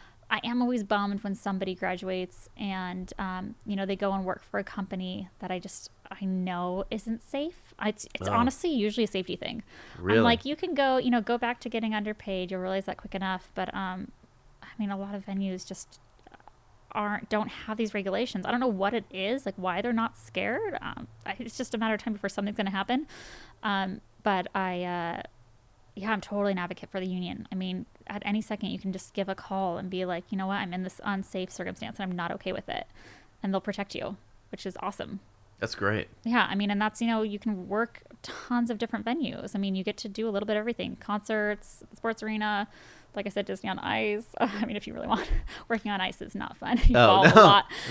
I am always bummed when somebody graduates and, um, you know, they go and work for a company that I just, I know isn't safe. I, it's it's Oh. honestly usually a safety thing. Really? I'm like, you can go, you know, go back to getting underpaid. You'll realize that quick enough. But, um, I mean, a lot of venues just aren't, don't have these regulations. I don't know what it is, like why they're not scared. Um, I, it's just a matter of time before something's going to happen. Um, but I, uh, yeah, I'm totally an advocate for the union. I mean, at any second you can just give a call and be like, you know what, I'm in this unsafe circumstance and I'm not okay with it. And they'll protect you, which is awesome. That's great. Yeah, I mean, and that's, you know, you can work tons of different venues. I mean, you get to do a little bit of everything. Concerts, sports arena, like I said, Disney on Ice. I mean, if you really want, working on ice is not fun. You Oh, fall no. a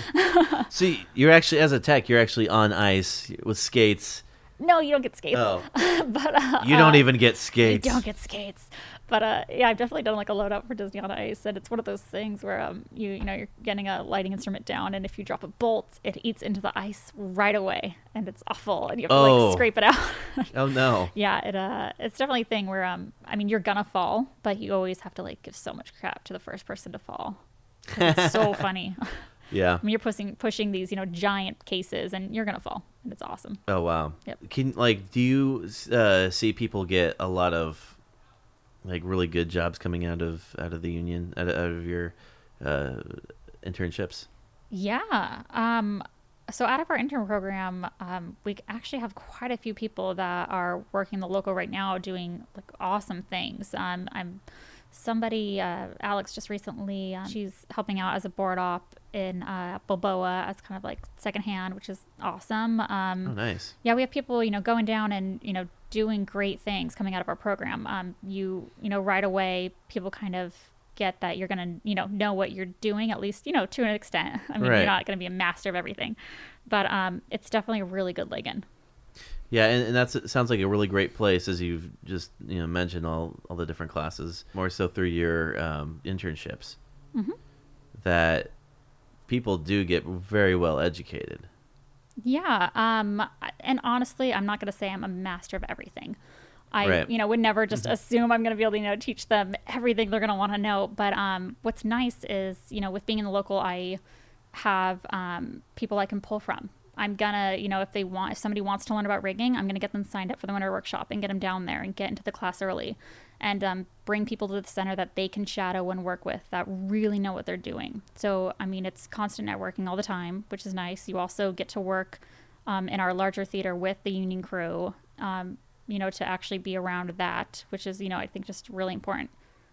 lot. So you're actually, as a tech, you're actually on ice with skates. No, you don't get skates. Oh, But uh, you don't uh, even get skates. You don't get skates. But uh, yeah, I've definitely done like a load up for Disney on Ice, and it's one of those things where um, you you know you're getting a lighting instrument down, and if you drop a bolt, it eats into the ice right away, and it's awful, and you have to Oh. like scrape it out. Oh no. Yeah, it uh, it's definitely a thing where um, I mean, you're gonna fall, but you always have to like give so much crap to the first person to fall. 'Cause It's so funny. Yeah. I mean, you're pushing pushing these you know giant cases, and you're gonna fall, and it's awesome. Oh wow. Yep. Can like do you uh, see people get a lot of like really good jobs coming out of out of the union out of, out of your uh, internships? Yeah. Um, so out of our intern program, um, we actually have quite a few people that are working the local right now doing like awesome things. Um, I'm somebody, uh, Alex, just recently, um, she's helping out as a board op in uh, Balboa as kind of like secondhand, which is awesome. Um, Oh, nice. Yeah, we have people, you know, going down and, you know, doing great things coming out of our program. Um, you, you know, right away, people kind of get that you're going to, you know, know what you're doing, at least, you know, to an extent. I mean, Right. you're not going to be a master of everything, but um, it's definitely a really good leg in. Yeah, and, and that's it sounds like a really great place, as you've just you know mentioned all all the different classes, more so through your um, internships, Mm-hmm. that people do get very well educated. Yeah. Um, and honestly, I'm not going to say I'm a master of everything. I, Right. you know, would never just assume I'm going to be able to, you know, teach them everything they're going to want to know. But um, what's nice is, you know, with being in the local, I have um, people I can pull from. I'm gonna, you know, if they want, if somebody wants to learn about rigging, I'm gonna get them signed up for the winter workshop and get them down there and get into the class early, and um, bring people to the center that they can shadow and work with that really know what they're doing. So, I mean, it's constant networking all the time, which is nice. You also get to work um, in our larger theater with the union crew, um, you know, to actually be around that, which is, you know, I think just really important.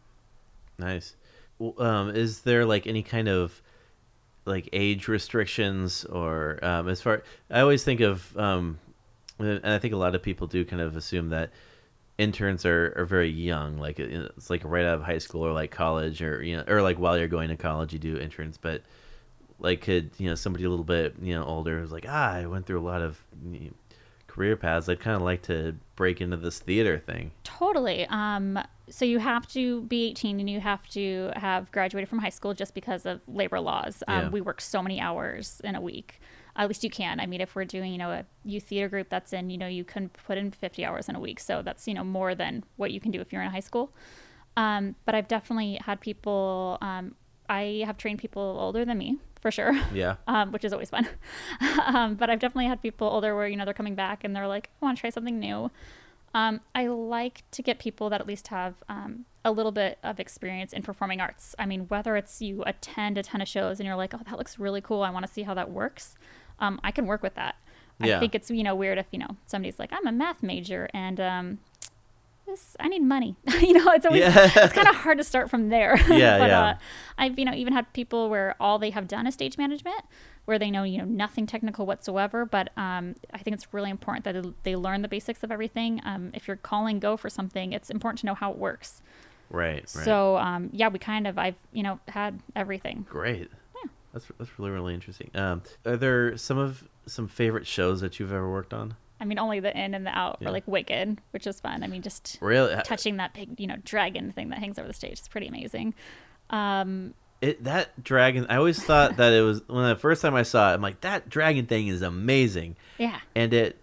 Nice. Well, Um, is there like any kind of like age restrictions or um, as far I always think of um, and I think a lot of people do kind of assume that interns are, are very young, like you know, it's like right out of high school or like college or you know or like while you're going to college you do interns, but like could you know somebody a little bit you know older who's like ah I went through a lot of you know, career paths, I'd kind of like to break into this theater thing. Totally. Um, so you have to be eighteen and you have to have graduated from high school just because of labor laws. Um, Yeah. We work so many hours in a week. At least you can. I mean, if we're doing, you know, a youth theater group that's in, you know, you can put in fifty hours in a week. So that's, you know, more than what you can do if you're in high school. Um, but I've definitely had people, um, I have trained people older than me, for sure. Yeah. Um, which is always fun. um, but I've definitely had people older where, you know, they're coming back and they're like, I want to try something new. Um, I like to get people that at least have um, a little bit of experience in performing arts. I mean, whether it's you attend a ton of shows and you're like, oh, that looks really cool, I want to see how that works. Um, I can work with that. Yeah. I think it's, you know, weird if, you know, somebody's like, I'm a math major and um, this, I need money. you know, it's always, Yeah. it's kind of hard to start from there. Yeah, but, yeah. Uh, I've, you know, even had people where all they have done is stage management, where they know, you know, nothing technical whatsoever. But um, I think it's really important that they learn the basics of everything. Um, if you're calling go for something, it's important to know how it works. Right. Right. So, um, yeah, we kind of, I've, you know, had everything. Great. That's that's really really interesting. Um, are there some of some favorite shows that you've ever worked on? I mean, only the in and the out, Yeah. or like Wicked, which is fun. I mean, just Really? touching that big, you know, dragon thing that hangs over the stage is pretty amazing. Um, It that dragon. I always thought that it was when the first time I saw it. I'm like, that dragon thing is amazing, yeah. and it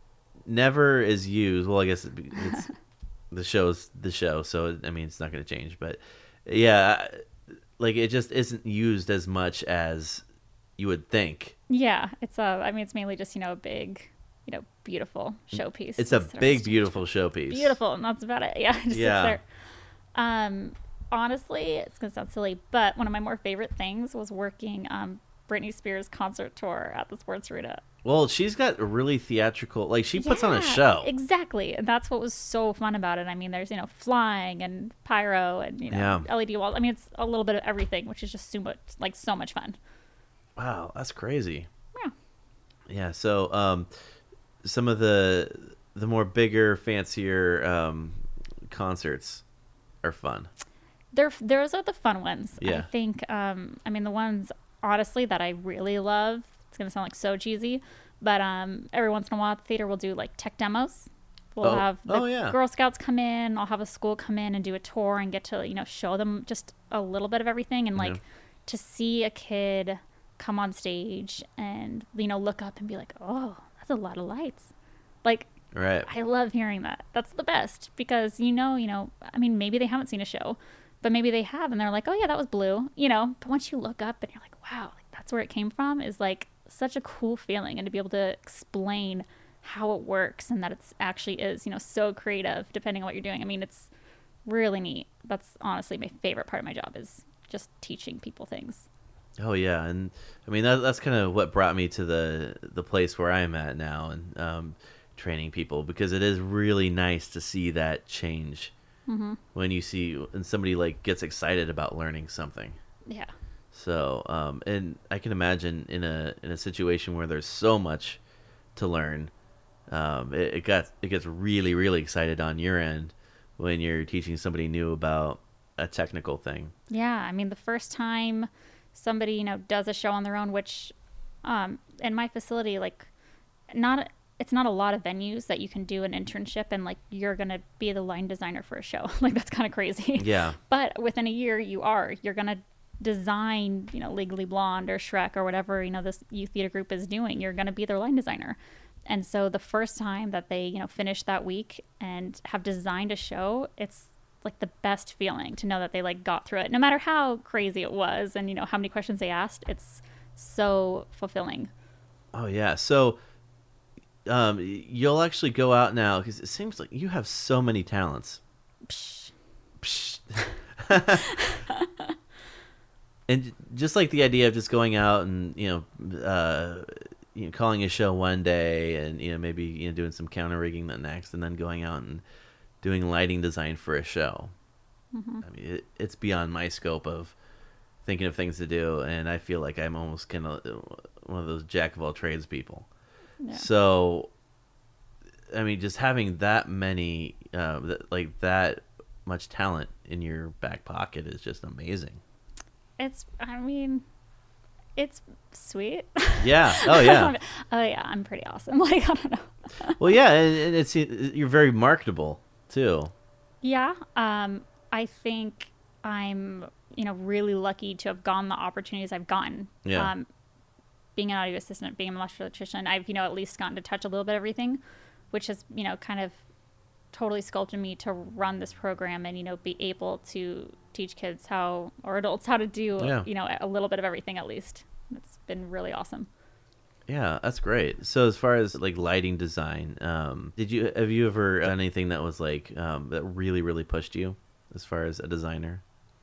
never is used. Well, I guess it, it's the show's the show, so I mean, it's not going to change. But yeah, like it just isn't used as much as you would think. Yeah, it's a. I mean, it's mainly just, you know, a big, you know, beautiful showpiece. It's a Just sort of big, stage. beautiful showpiece. beautiful, and that's about it. Yeah, it just Yeah. sits there. Um, honestly, it's gonna sound silly, but one of my more favorite things was working um Britney Spears concert tour at the Sports Arena. Well, she's got a really theatrical. Like she puts on a Yeah, show. Exactly. And that's what was so fun about it. I mean, there's, you know, flying and pyro and, you know, Yeah. L E D walls. I mean, it's a little bit of everything, which is just so much, like, so much fun. Wow, that's crazy. Yeah. Yeah. So, um, some of the the more bigger, fancier um, concerts are fun. They're, those are the fun ones. I Yeah. think, um, I mean, the ones, honestly, that I really love, it's going to sound like so cheesy, but um, every once in a while, the theater will do, like, tech demos. We'll Oh. have the Oh, yeah. Girl Scouts come in. I'll have a school come in and do a tour and get to, you know, show them just a little bit of everything. And, like, Mhm. to see a kid come on stage and, you know, look up and be like, oh, that's a lot of lights. Like, Right. I love hearing that. That's the best because, you know, you know, I mean, maybe they haven't seen a show, but maybe they have and they're like, oh, yeah, that was blue, you know. But once you look up and you're like, wow, like, that's where it came from, is like such a cool feeling. And to be able to explain how it works and that it's actually is, you know, so creative depending on what you're doing. I mean, it's really neat. That's honestly my favorite part of my job, is just teaching people things. Oh yeah, and I mean that, that's kind of what brought me to the the place where I'm at now, and um, training people, because it is really nice to see that change Mm-hmm. when you see and somebody like gets excited about learning something. Yeah. So, um, and I can imagine in a in a situation where there's so much to learn, um, it, it got it gets really really excited on your end when you're teaching somebody new about a technical thing. Yeah, I mean, the first time somebody, you know, does a show on their own, which um, in my facility, like, not it's not a lot of venues that you can do an internship and, like, you're going to be the line designer for a show. Like, that's kind of crazy. Yeah. But within a year, you are. You're going to design, you know, Legally Blonde or Shrek or whatever, you know, this youth theater group is doing. You're going to be their line designer. And so the first time that they, you know, finish that week and have designed a show, it's like the best feeling to know that they like got through it, no matter how crazy it was and, you know, how many questions they asked. It's so fulfilling. Oh yeah. So um, you'll actually go out now because it seems like you have so many talents. Psh. Psh. And just like the idea of just going out and, you know, uh, you know, calling a show one day and, you know, maybe, you know, doing some counter rigging the next and then going out and doing lighting design for a show. Mm-hmm. I mean, it, it's beyond my scope of thinking of things to do. And I feel like I'm almost kind of one of those jack of all trades people. Yeah. So, I mean, just having that many, uh, th- like that much talent in your back pocket is just amazing. It's, I mean, it's sweet. Yeah. Oh, yeah. Oh, yeah. I'm pretty awesome. Like, I don't know. Well, yeah, and and it's you're very marketable too. Yeah. Um, I think I'm, you know, really lucky to have gotten the opportunities I've gotten. Yeah. Um, being an audio assistant, being a molecular electrician, I've, you know, at least gotten to touch a little bit of everything, which has, you know, kind of totally sculpted me to run this program and, you know, be able to teach kids how, or adults how to do, Yeah. you know, a little bit of everything at least. It's been really awesome. Yeah, that's great. So as far as like lighting design, um, did you have you ever done anything that was like um, that really really pushed you as far as a designer?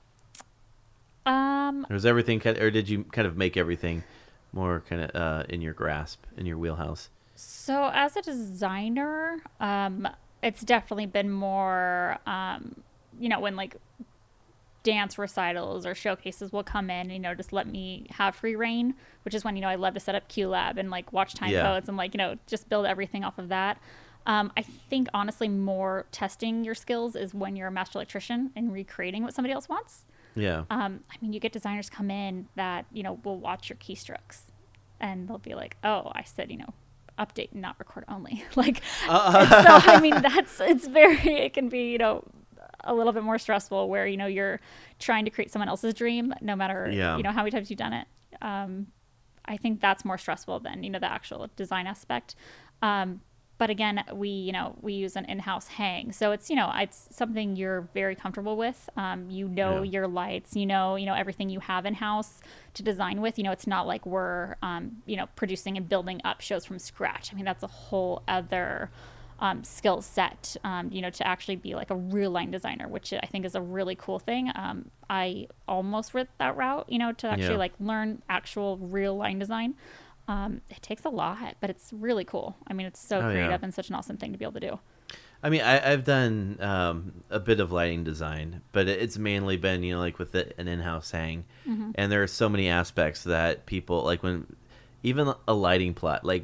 Um, Or was everything kind or did you kind of make everything more kind of uh, in your grasp, in your wheelhouse? so as a designer, um, it's definitely been more, um, you know, when like dance recitals or showcases will come in, you know, just let me have free reign, which is when, you know, I love to set up Q Lab and like watch time Yeah. codes and like, you know, just build everything off of that. Um, I think honestly more testing your skills is when you're a master electrician and recreating what somebody else wants. Yeah. Um, I mean, you get designers come in that, you know, will watch your keystrokes and they'll be like, oh, I said, you know, update, not record only. Like, Uh, and so, I mean, that's, it's very, it can be, you know, a little bit more stressful where, you know, you're trying to create someone else's dream, no matter, Yeah. you know, how many times you've done it. Um, I think that's more stressful than, you know, the actual design aspect. Um, but again, we, you know, we use an in-house hang. So it's, you know, it's something you're very comfortable with. Um, you know, Yeah. your lights, you know, you know, everything you have in-house to design with. You know, it's not like we're, um, you know, producing and building up shows from scratch. I mean, that's a whole other um, skill set, um, you know, to actually be like a real line designer, which I think is a really cool thing. Um, I almost went that route, you know, to actually Yeah. like learn actual real line design. Um, it takes a lot, but it's really cool. I mean, it's so Oh, yeah. creative and such an awesome thing to be able to do. I mean, I, I've done um, a bit of lighting design, but it- it's mainly been, you know, like with the, an in-house hang. Mm-hmm. And there are so many aspects that people, like when, even a lighting plot, like,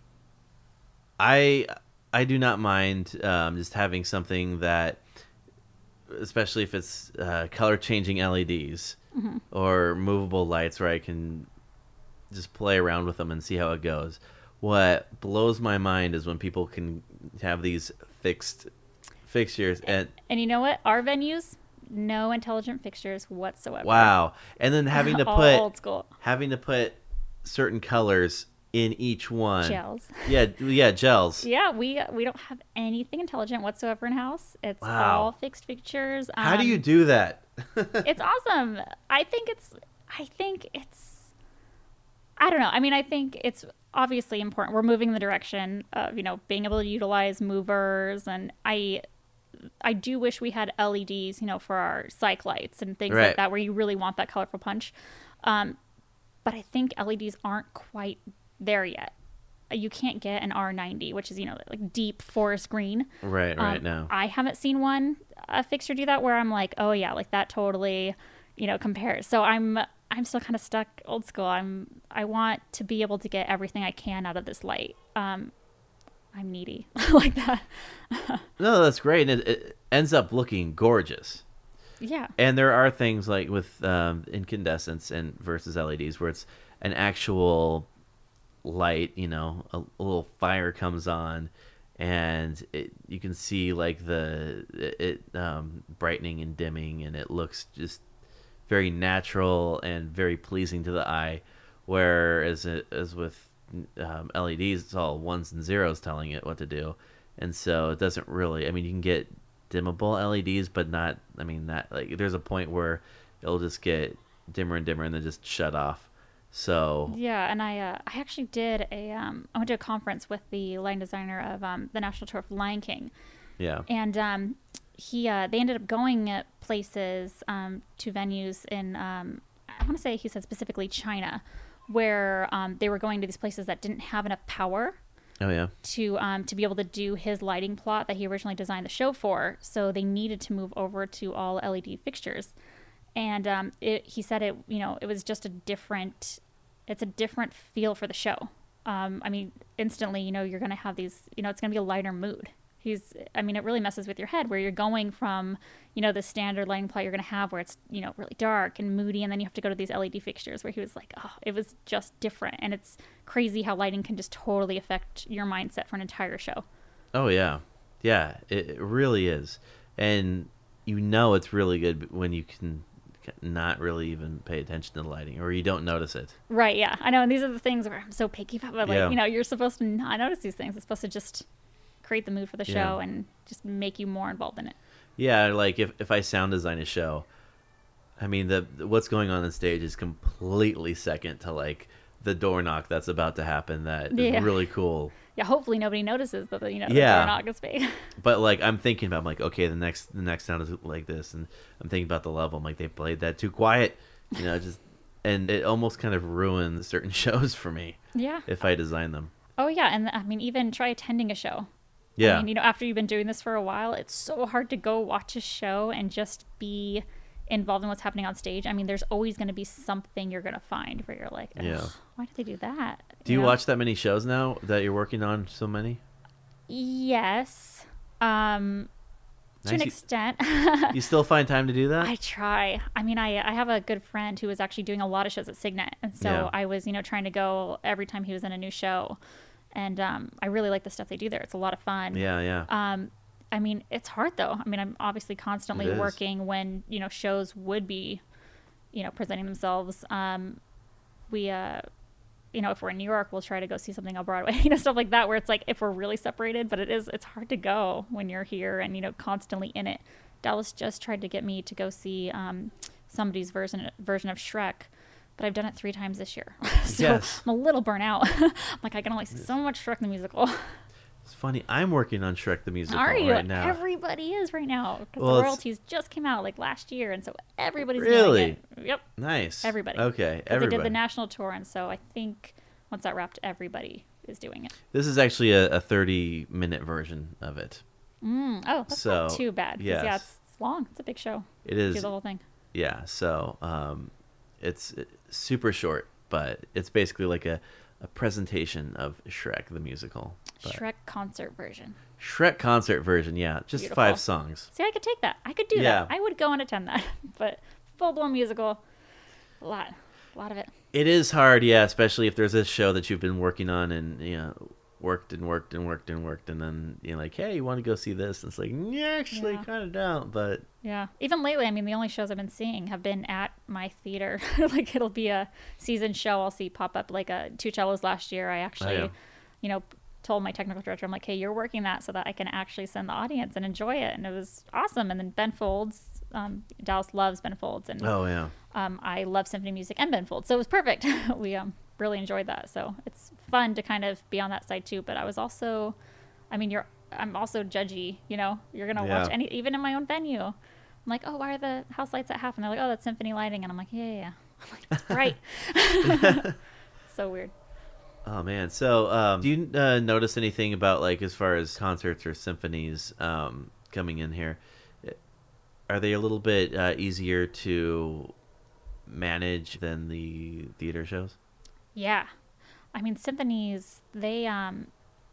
I I do not mind um, just having something that, especially if it's uh, color-changing L E Ds Mm-hmm. or movable lights where I can just play around with them and see how it goes. What blows my mind is when people can have these fixed fixtures and And you know what? Our venues, no intelligent fixtures whatsoever. wow, and then having to All put old school having to put certain colors in each one. gels. Yeah, yeah, gels. Yeah, we we don't have anything intelligent whatsoever in house. It's Wow. all fixed fixtures. How do Um, you do that? It's awesome. I think it's. I think it's. I don't know. I mean, I think it's obviously important. We're moving in the direction of, you know, being able to utilize movers, and I, I do wish we had L E Ds, you know, for our cyc lights and things Right. like that, where you really want that colorful punch. Um, but I think L E Ds aren't quite there yet. You can't get an R ninety, which is, you know, like deep forest green. Right, right Um, now. I haven't seen one. a fixture do that where I'm like, oh yeah, like that totally, you know, compares. So I'm I'm still kind of stuck old school. I'm I want to be able to get everything I can out of this light. Um, I'm needy like that. No, that's great, and it, it ends up looking gorgeous. Yeah. And there are things like with um, incandescents and versus L E Ds where it's an actual light, you know, a, a little fire comes on, and it, you can see like the it um, brightening and dimming, and it looks just very natural and very pleasing to the eye. Whereas it, as with um, L E Ds, it's all ones and zeros telling it what to do, and so it doesn't really. I mean, you can get dimmable L E Ds, but not. I mean, that like there's a point where it'll just get dimmer and dimmer, and then just shut off. So yeah, and I uh, I actually did a um I went to a conference with the lighting designer of um the National Tour of Lion King, yeah, and um he uh they ended up going at places um to venues in um I want to say he said specifically China, where um they were going to these places that didn't have enough power oh yeah, to um to be able to do his lighting plot that he originally designed the show for. So they needed to move over to all L E D fixtures. And um, it, he said it, you know, it was just a different, it's a different feel for the show. Um, I mean, instantly, you know, you're going to have these, you know, it's going to be a lighter mood. He's, I mean, it really messes with your head where you're going from, you know, the standard lighting plot you're going to have where it's, you know, really dark and moody. And then you have to go to these L E D fixtures where he was like, oh, it was just different. And it's crazy how lighting can just totally affect your mindset for an entire show. oh yeah, yeah, it, it really is, and you know it's really good when you can not really even pay attention to the lighting, or you don't notice it. Right, yeah. I know, and these are the things where I'm so picky about, but like, Yeah. you know, you're supposed to not notice these things. It's supposed to just create the mood for the show Yeah. and just make you more involved in it. Yeah, like if, if I sound design a show, I mean the what's going on on stage is completely second to like the door knock that's about to happen. That is Yeah. really cool. Yeah, hopefully nobody notices that the, you know, the Yeah. door knock is fake. But like I'm thinking about, I'm like, okay, the next the next sound is like this, and I'm thinking about the level. I'm like, they played that too quiet, you know, just and it almost kind of ruins certain shows for me Yeah. if I design them. Oh, yeah, and I mean, even try attending a show. Yeah, I mean, you know, after you've been doing this for a while, it's so hard to go watch a show and just be involved in what's happening on stage. I mean, there's always going to be something you're going to find where you're like, Yeah. why did they do that? do you know? watch that many shows now that you're working on? So many? Yes. Um, to an Nice. extent. You still find time to do that? I try. I mean, I I have a good friend who was actually doing a lot of shows at Signet, and so Yeah. I was, you know, trying to go every time he was in a new show, and um, I really like the stuff they do there. It's a lot of fun. Yeah, yeah. Um, I mean, it's hard though. I mean, I'm obviously constantly It is. working when, you know, shows would be, you know, presenting themselves. Um, we, uh, you know, if we're in New York, we'll try to go see something on Broadway, you know, stuff like that, where it's like if we're really separated, but it is, it's hard to go when you're here and, you know, constantly in it. Dallas just tried to get me to go see um, somebody's version version of Shrek, but I've done it three times this year. So Yes. I'm a little burnt out. I'm like, I can only see so much Shrek the musical. It's funny. I'm working on Shrek the Musical Are you? right now. Everybody is right now because Well, the it's- royalties just came out like last year, and so everybody's Really? doing it. Yep, Nice. everybody. Okay, 'Cause they everybody. did the national tour, and so I think once that wrapped, everybody is doing it. This is actually a, a thirty minute version of it. Mm, oh, that's not So, too bad. 'Cause, yes. Yeah, it's, it's long. It's a big show. It Do is. the whole thing. Yeah. So um, it's uh, super short, but it's basically like a, a presentation of Shrek the Musical. But Shrek concert version. Shrek concert version. Yeah, just Beautiful. five songs. See, I could take that. I could do Yeah. that. I would go and attend that. But full blown musical, a lot, a lot of it. It is hard, yeah, especially if there's a show that you've been working on and you know worked and worked and worked and worked, and then you're like, hey, you want to go see this? And it's like, yeah, actually, Yeah. kind of don't, but Yeah. Even lately, I mean, the only shows I've been seeing have been at my theater. Like, it'll be a season show I'll see pop up, like a Two Cellos last year. I actually, yeah. you know, told my technical director, I'm like, hey, you're working that so that I can actually send the audience and enjoy it. And it was awesome. And then Ben Folds, um, Dallas loves Ben Folds. And oh yeah, um, I love symphony music and Ben Folds. So it was perfect. we um, really enjoyed that. So it's fun to kind of be on that side too. But I was also, I mean, you're, I'm also judgy, you know, you're going to watch Yeah. any, even in my own venue. I'm like, oh, why are the house lights at half? And they're like, oh, that's symphony lighting. And I'm like, yeah, yeah, yeah. I'm like, that's right. So weird. oh man. So um, do you uh, notice anything about like as far as concerts or symphonies um, coming in here? are they a little bit uh, easier to manage than the theater shows? Yeah. I mean, symphonies, they um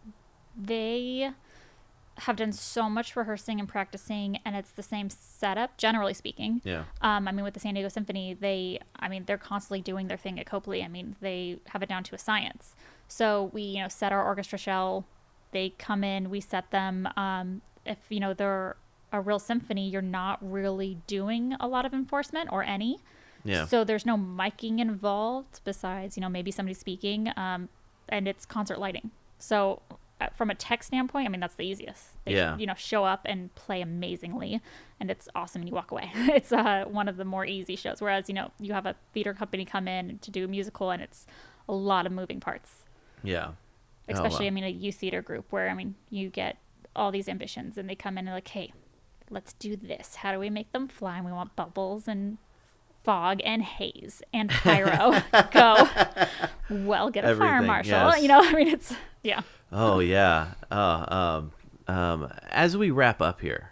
they have done so much rehearsing and practicing, and it's the same setup, generally speaking. Yeah. Um, I mean, with the San Diego Symphony, they, I mean, they're constantly doing their thing at Copley. I mean, they have it down to a science. So we, you know, set our orchestra shell. They come in, we set them. Um, if, you know, they're a real symphony, you're not really doing a lot of enforcement or any. Yeah. So there's no miking involved besides, you know, maybe somebody speaking, um, and it's concert lighting. So uh, from a tech standpoint, I mean, that's the easiest. They, Yeah. You know, show up and play amazingly, and it's awesome, and you walk away. It's uh, one of the more easy shows. Whereas, you know, you have a theater company come in to do a musical, and it's a lot of moving parts. Yeah. Especially, oh, wow. I mean, a youth theater group where, I mean, you get all these ambitions, and they come in and like, hey, let's do this. How do we make them fly? And we want bubbles and fog and haze and pyro. Go. Well, get a fire Everything, marshal. yes. You know, I mean, it's, yeah. Oh yeah. Uh, um, um, as we wrap up here,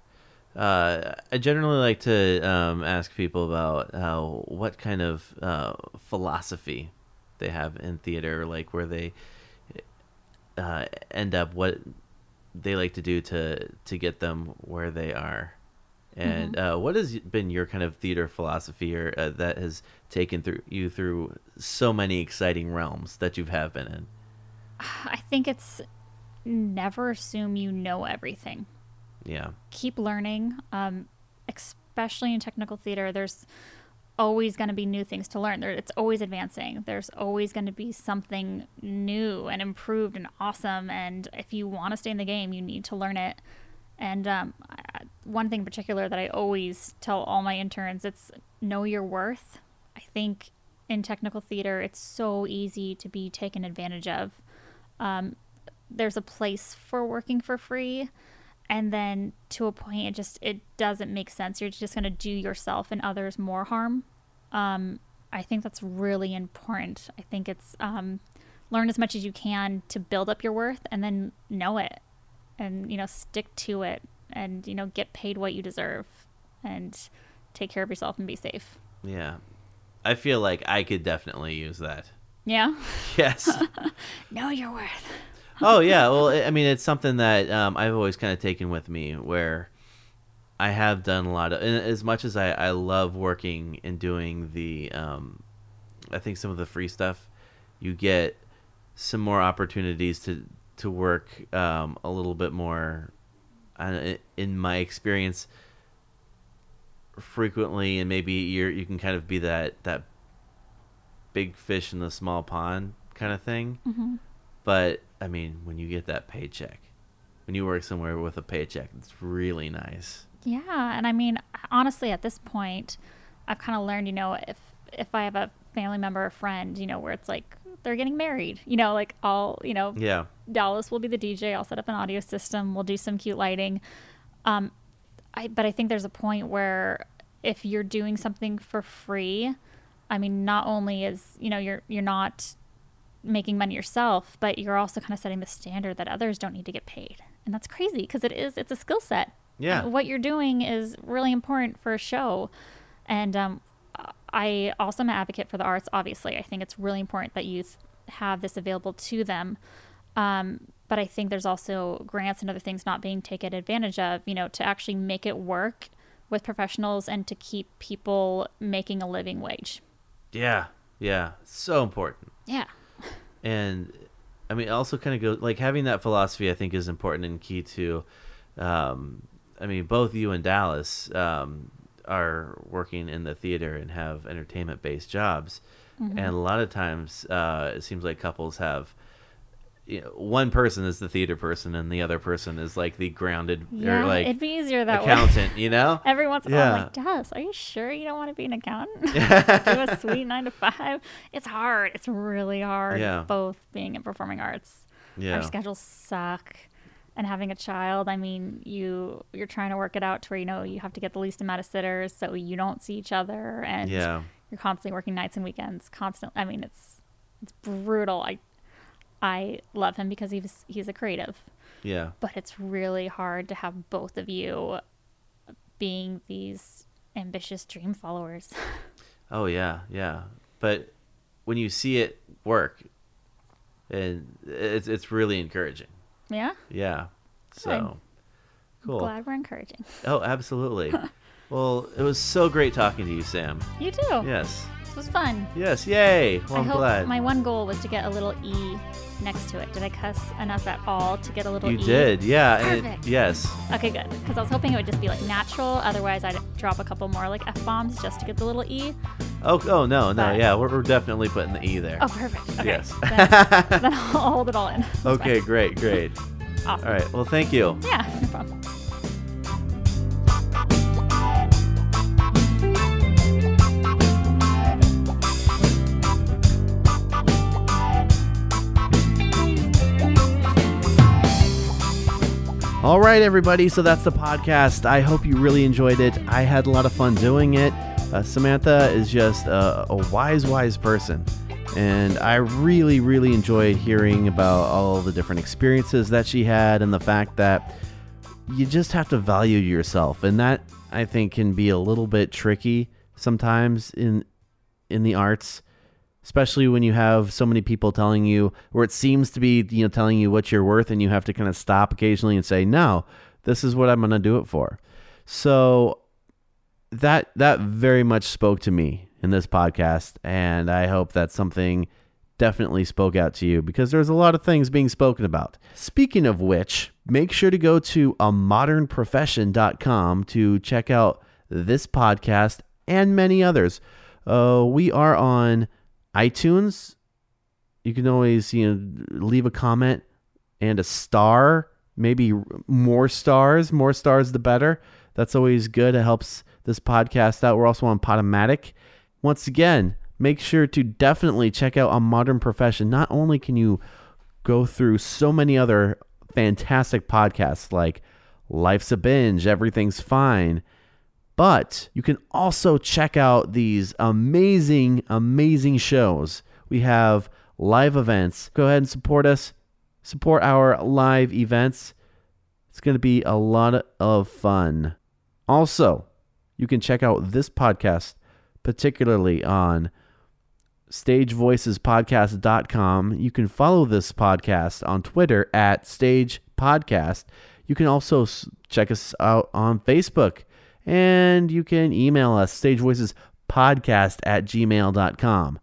uh, I generally like to um, ask people about uh, what kind of uh, philosophy they have in theater, like where they uh, end up, what they like to do to to get them where they are. And uh, what has been your kind of theater philosophy, or uh, that has taken through you through so many exciting realms that you have been in? I think it's never assume you know everything. Yeah. Keep learning, um, especially in technical theater. There's always going to be new things to learn. There, it's always advancing. There's always going to be something new and improved and awesome. And if you want to stay in the game, you need to learn it. And um, I, one thing in particular that I always tell all my interns, it's know your worth. I think in technical theater, it's so easy to be taken advantage of. Um, there's a place for working for free, and then to a point, it just it doesn't make sense. You're just going to do yourself and others more harm. Um, I think that's really important. I think it's um, learn as much as you can to build up your worth, and then know it. And, you know, stick to it, and, you know, get paid what you deserve, and take care of yourself and be safe. Yeah. I feel like I could definitely use that. Yeah? Yes. Know your worth. Oh, yeah. Well, I mean, it's something that um, I've always kind of taken with me, where I have done a lot of, and as much as I, I love working and doing the, um, I think some of the free stuff, you get some more opportunities to, to work um, a little bit more, uh, in my experience, frequently, and maybe you're you can kind of be that that big fish in the small pond kind of thing. Mm-hmm. But I mean, when you get that paycheck, when you work somewhere with a paycheck, it's really nice. Yeah, and I mean, honestly, at this point, I've kind of learned, you know, if if I have a family member or friend, you know, where it's like they're getting married, you know, like I'll, you know, Yeah. Dallas will be the D J. I'll set up an audio system. We'll do some cute lighting. Um, I but I think there's a point where if you're doing something for free, I mean, not only is, you know, you're you're not making money yourself, but you're also kind of setting the standard that others don't need to get paid. And that's crazy, because it is it's a skill set. Yeah. And what you're doing is really important for a show. And um, I also am an advocate for the arts, obviously. I think it's really important that youth have this available to them. Um, but I think there's also grants and other things not being taken advantage of, you know, to actually make it work with professionals and to keep people making a living wage. Yeah. Yeah. So important. Yeah. And I mean, also kind of go like having that philosophy, I think, is important and key to, um, I mean, both you and Dallas um, are working in the theater and have entertainment based jobs. Mm-hmm. And a lot of times uh, it seems like couples have, you know, one person is the theater person and the other person is like the grounded Yeah, or like it'd be easier that accountant, way. you know? Every once in a while, Yeah. I'm like, Dallas, are you sure you don't want to be an accountant? Do a sweet nine to five. It's hard. It's really hard. Yeah. Both being in performing arts. Yeah. Our schedules suck. And having a child, I mean, you you're trying to work it out to where, you know, you have to get the least amount of sitters so you don't see each other, and Yeah. you're constantly working nights and weekends. Constantly. I mean, it's it's brutal. I I love him because he's he's a creative. Yeah. But it's really hard to have both of you being these ambitious dream followers. Oh yeah, yeah. But when you see it work, and it's it's really encouraging. Yeah. Yeah. So Good. cool. Glad we're encouraging. Oh, absolutely. Well, it was so great talking to you, Sam. You too. Yes. This was fun. Yes. Yay. Well, I I'm hope glad. my one goal was to get a little E next to it. Did I cuss enough at all to get a little You E? did. Yeah. and it- Perfect. yes. Okay, good. Because I was hoping it would just be like natural. Otherwise, I'd drop a couple more like F bombs just to get the little E. Oh, oh no, no. But- Yeah, we're, we're definitely putting the E there. Oh, perfect. Okay. Yes. Then, then I'll hold it all in. That's Okay, fine. great, great. Awesome. All right. Well, thank you. Yeah, no problem. All right, everybody. So that's the podcast. I hope you really enjoyed it. I had a lot of fun doing it. Uh, Samantha is just a, a wise, wise person. And I really, really enjoyed hearing about all the different experiences that she had and the fact that you just have to value yourself. And that, I think, can be a little bit tricky sometimes in in the arts, especially when you have so many people telling you, or it seems to be, you know, telling you what you're worth, and you have to kind of stop occasionally and say, no, this is what I'm going to do it for. So that that very much spoke to me in this podcast, and I hope that something definitely spoke out to you, because there's a lot of things being spoken about. Speaking of which, make sure to go to a modern profession dot com to check out this podcast and many others. Uh, we are on iTunes. You can always, you know, leave a comment and a star, maybe more stars. More stars, the better. That's always good. It helps this podcast out. We're also on Podomatic. Once again, make sure to definitely check out A Modern Profession. Not only can you go through so many other fantastic podcasts like Life's a Binge, Everything's Fine, but you can also check out these amazing, amazing shows. We have live events. Go ahead and support us. Support our live events. It's going to be a lot of fun. Also, you can check out this podcast, particularly on stage voices podcast dot com. You can follow this podcast on Twitter at Stage Podcast. You can also check us out on Facebook. And you can email us, stagevoicespodcast at gmail dot com.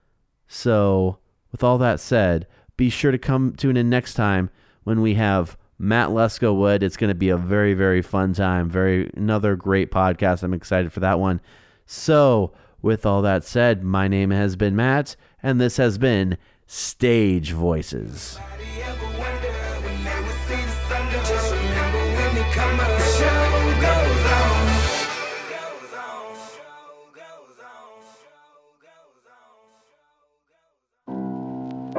So, with all that said, be sure to come tune in next time when we have Matt Lesko-Wood. It's going to be a very, very fun time. Very another great podcast. I'm excited for that one. So, with all that said, my name has been Matt, and this has been Stage Voices. Nobody ever wonder when they would see the sun. Just remember when they come up, the show goes on. Goes on. Show goes on. Show goes on.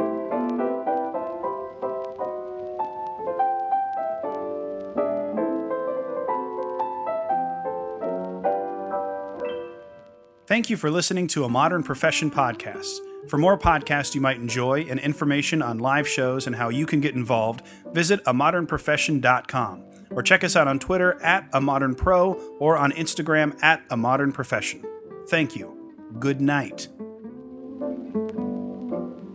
Thank you for listening to A Modern Profession podcast. For more podcasts you might enjoy and information on live shows and how you can get involved, visit a modern profession dot com or check us out on Twitter at a modern pro or on Instagram at a modern profession. Thank you. Good night.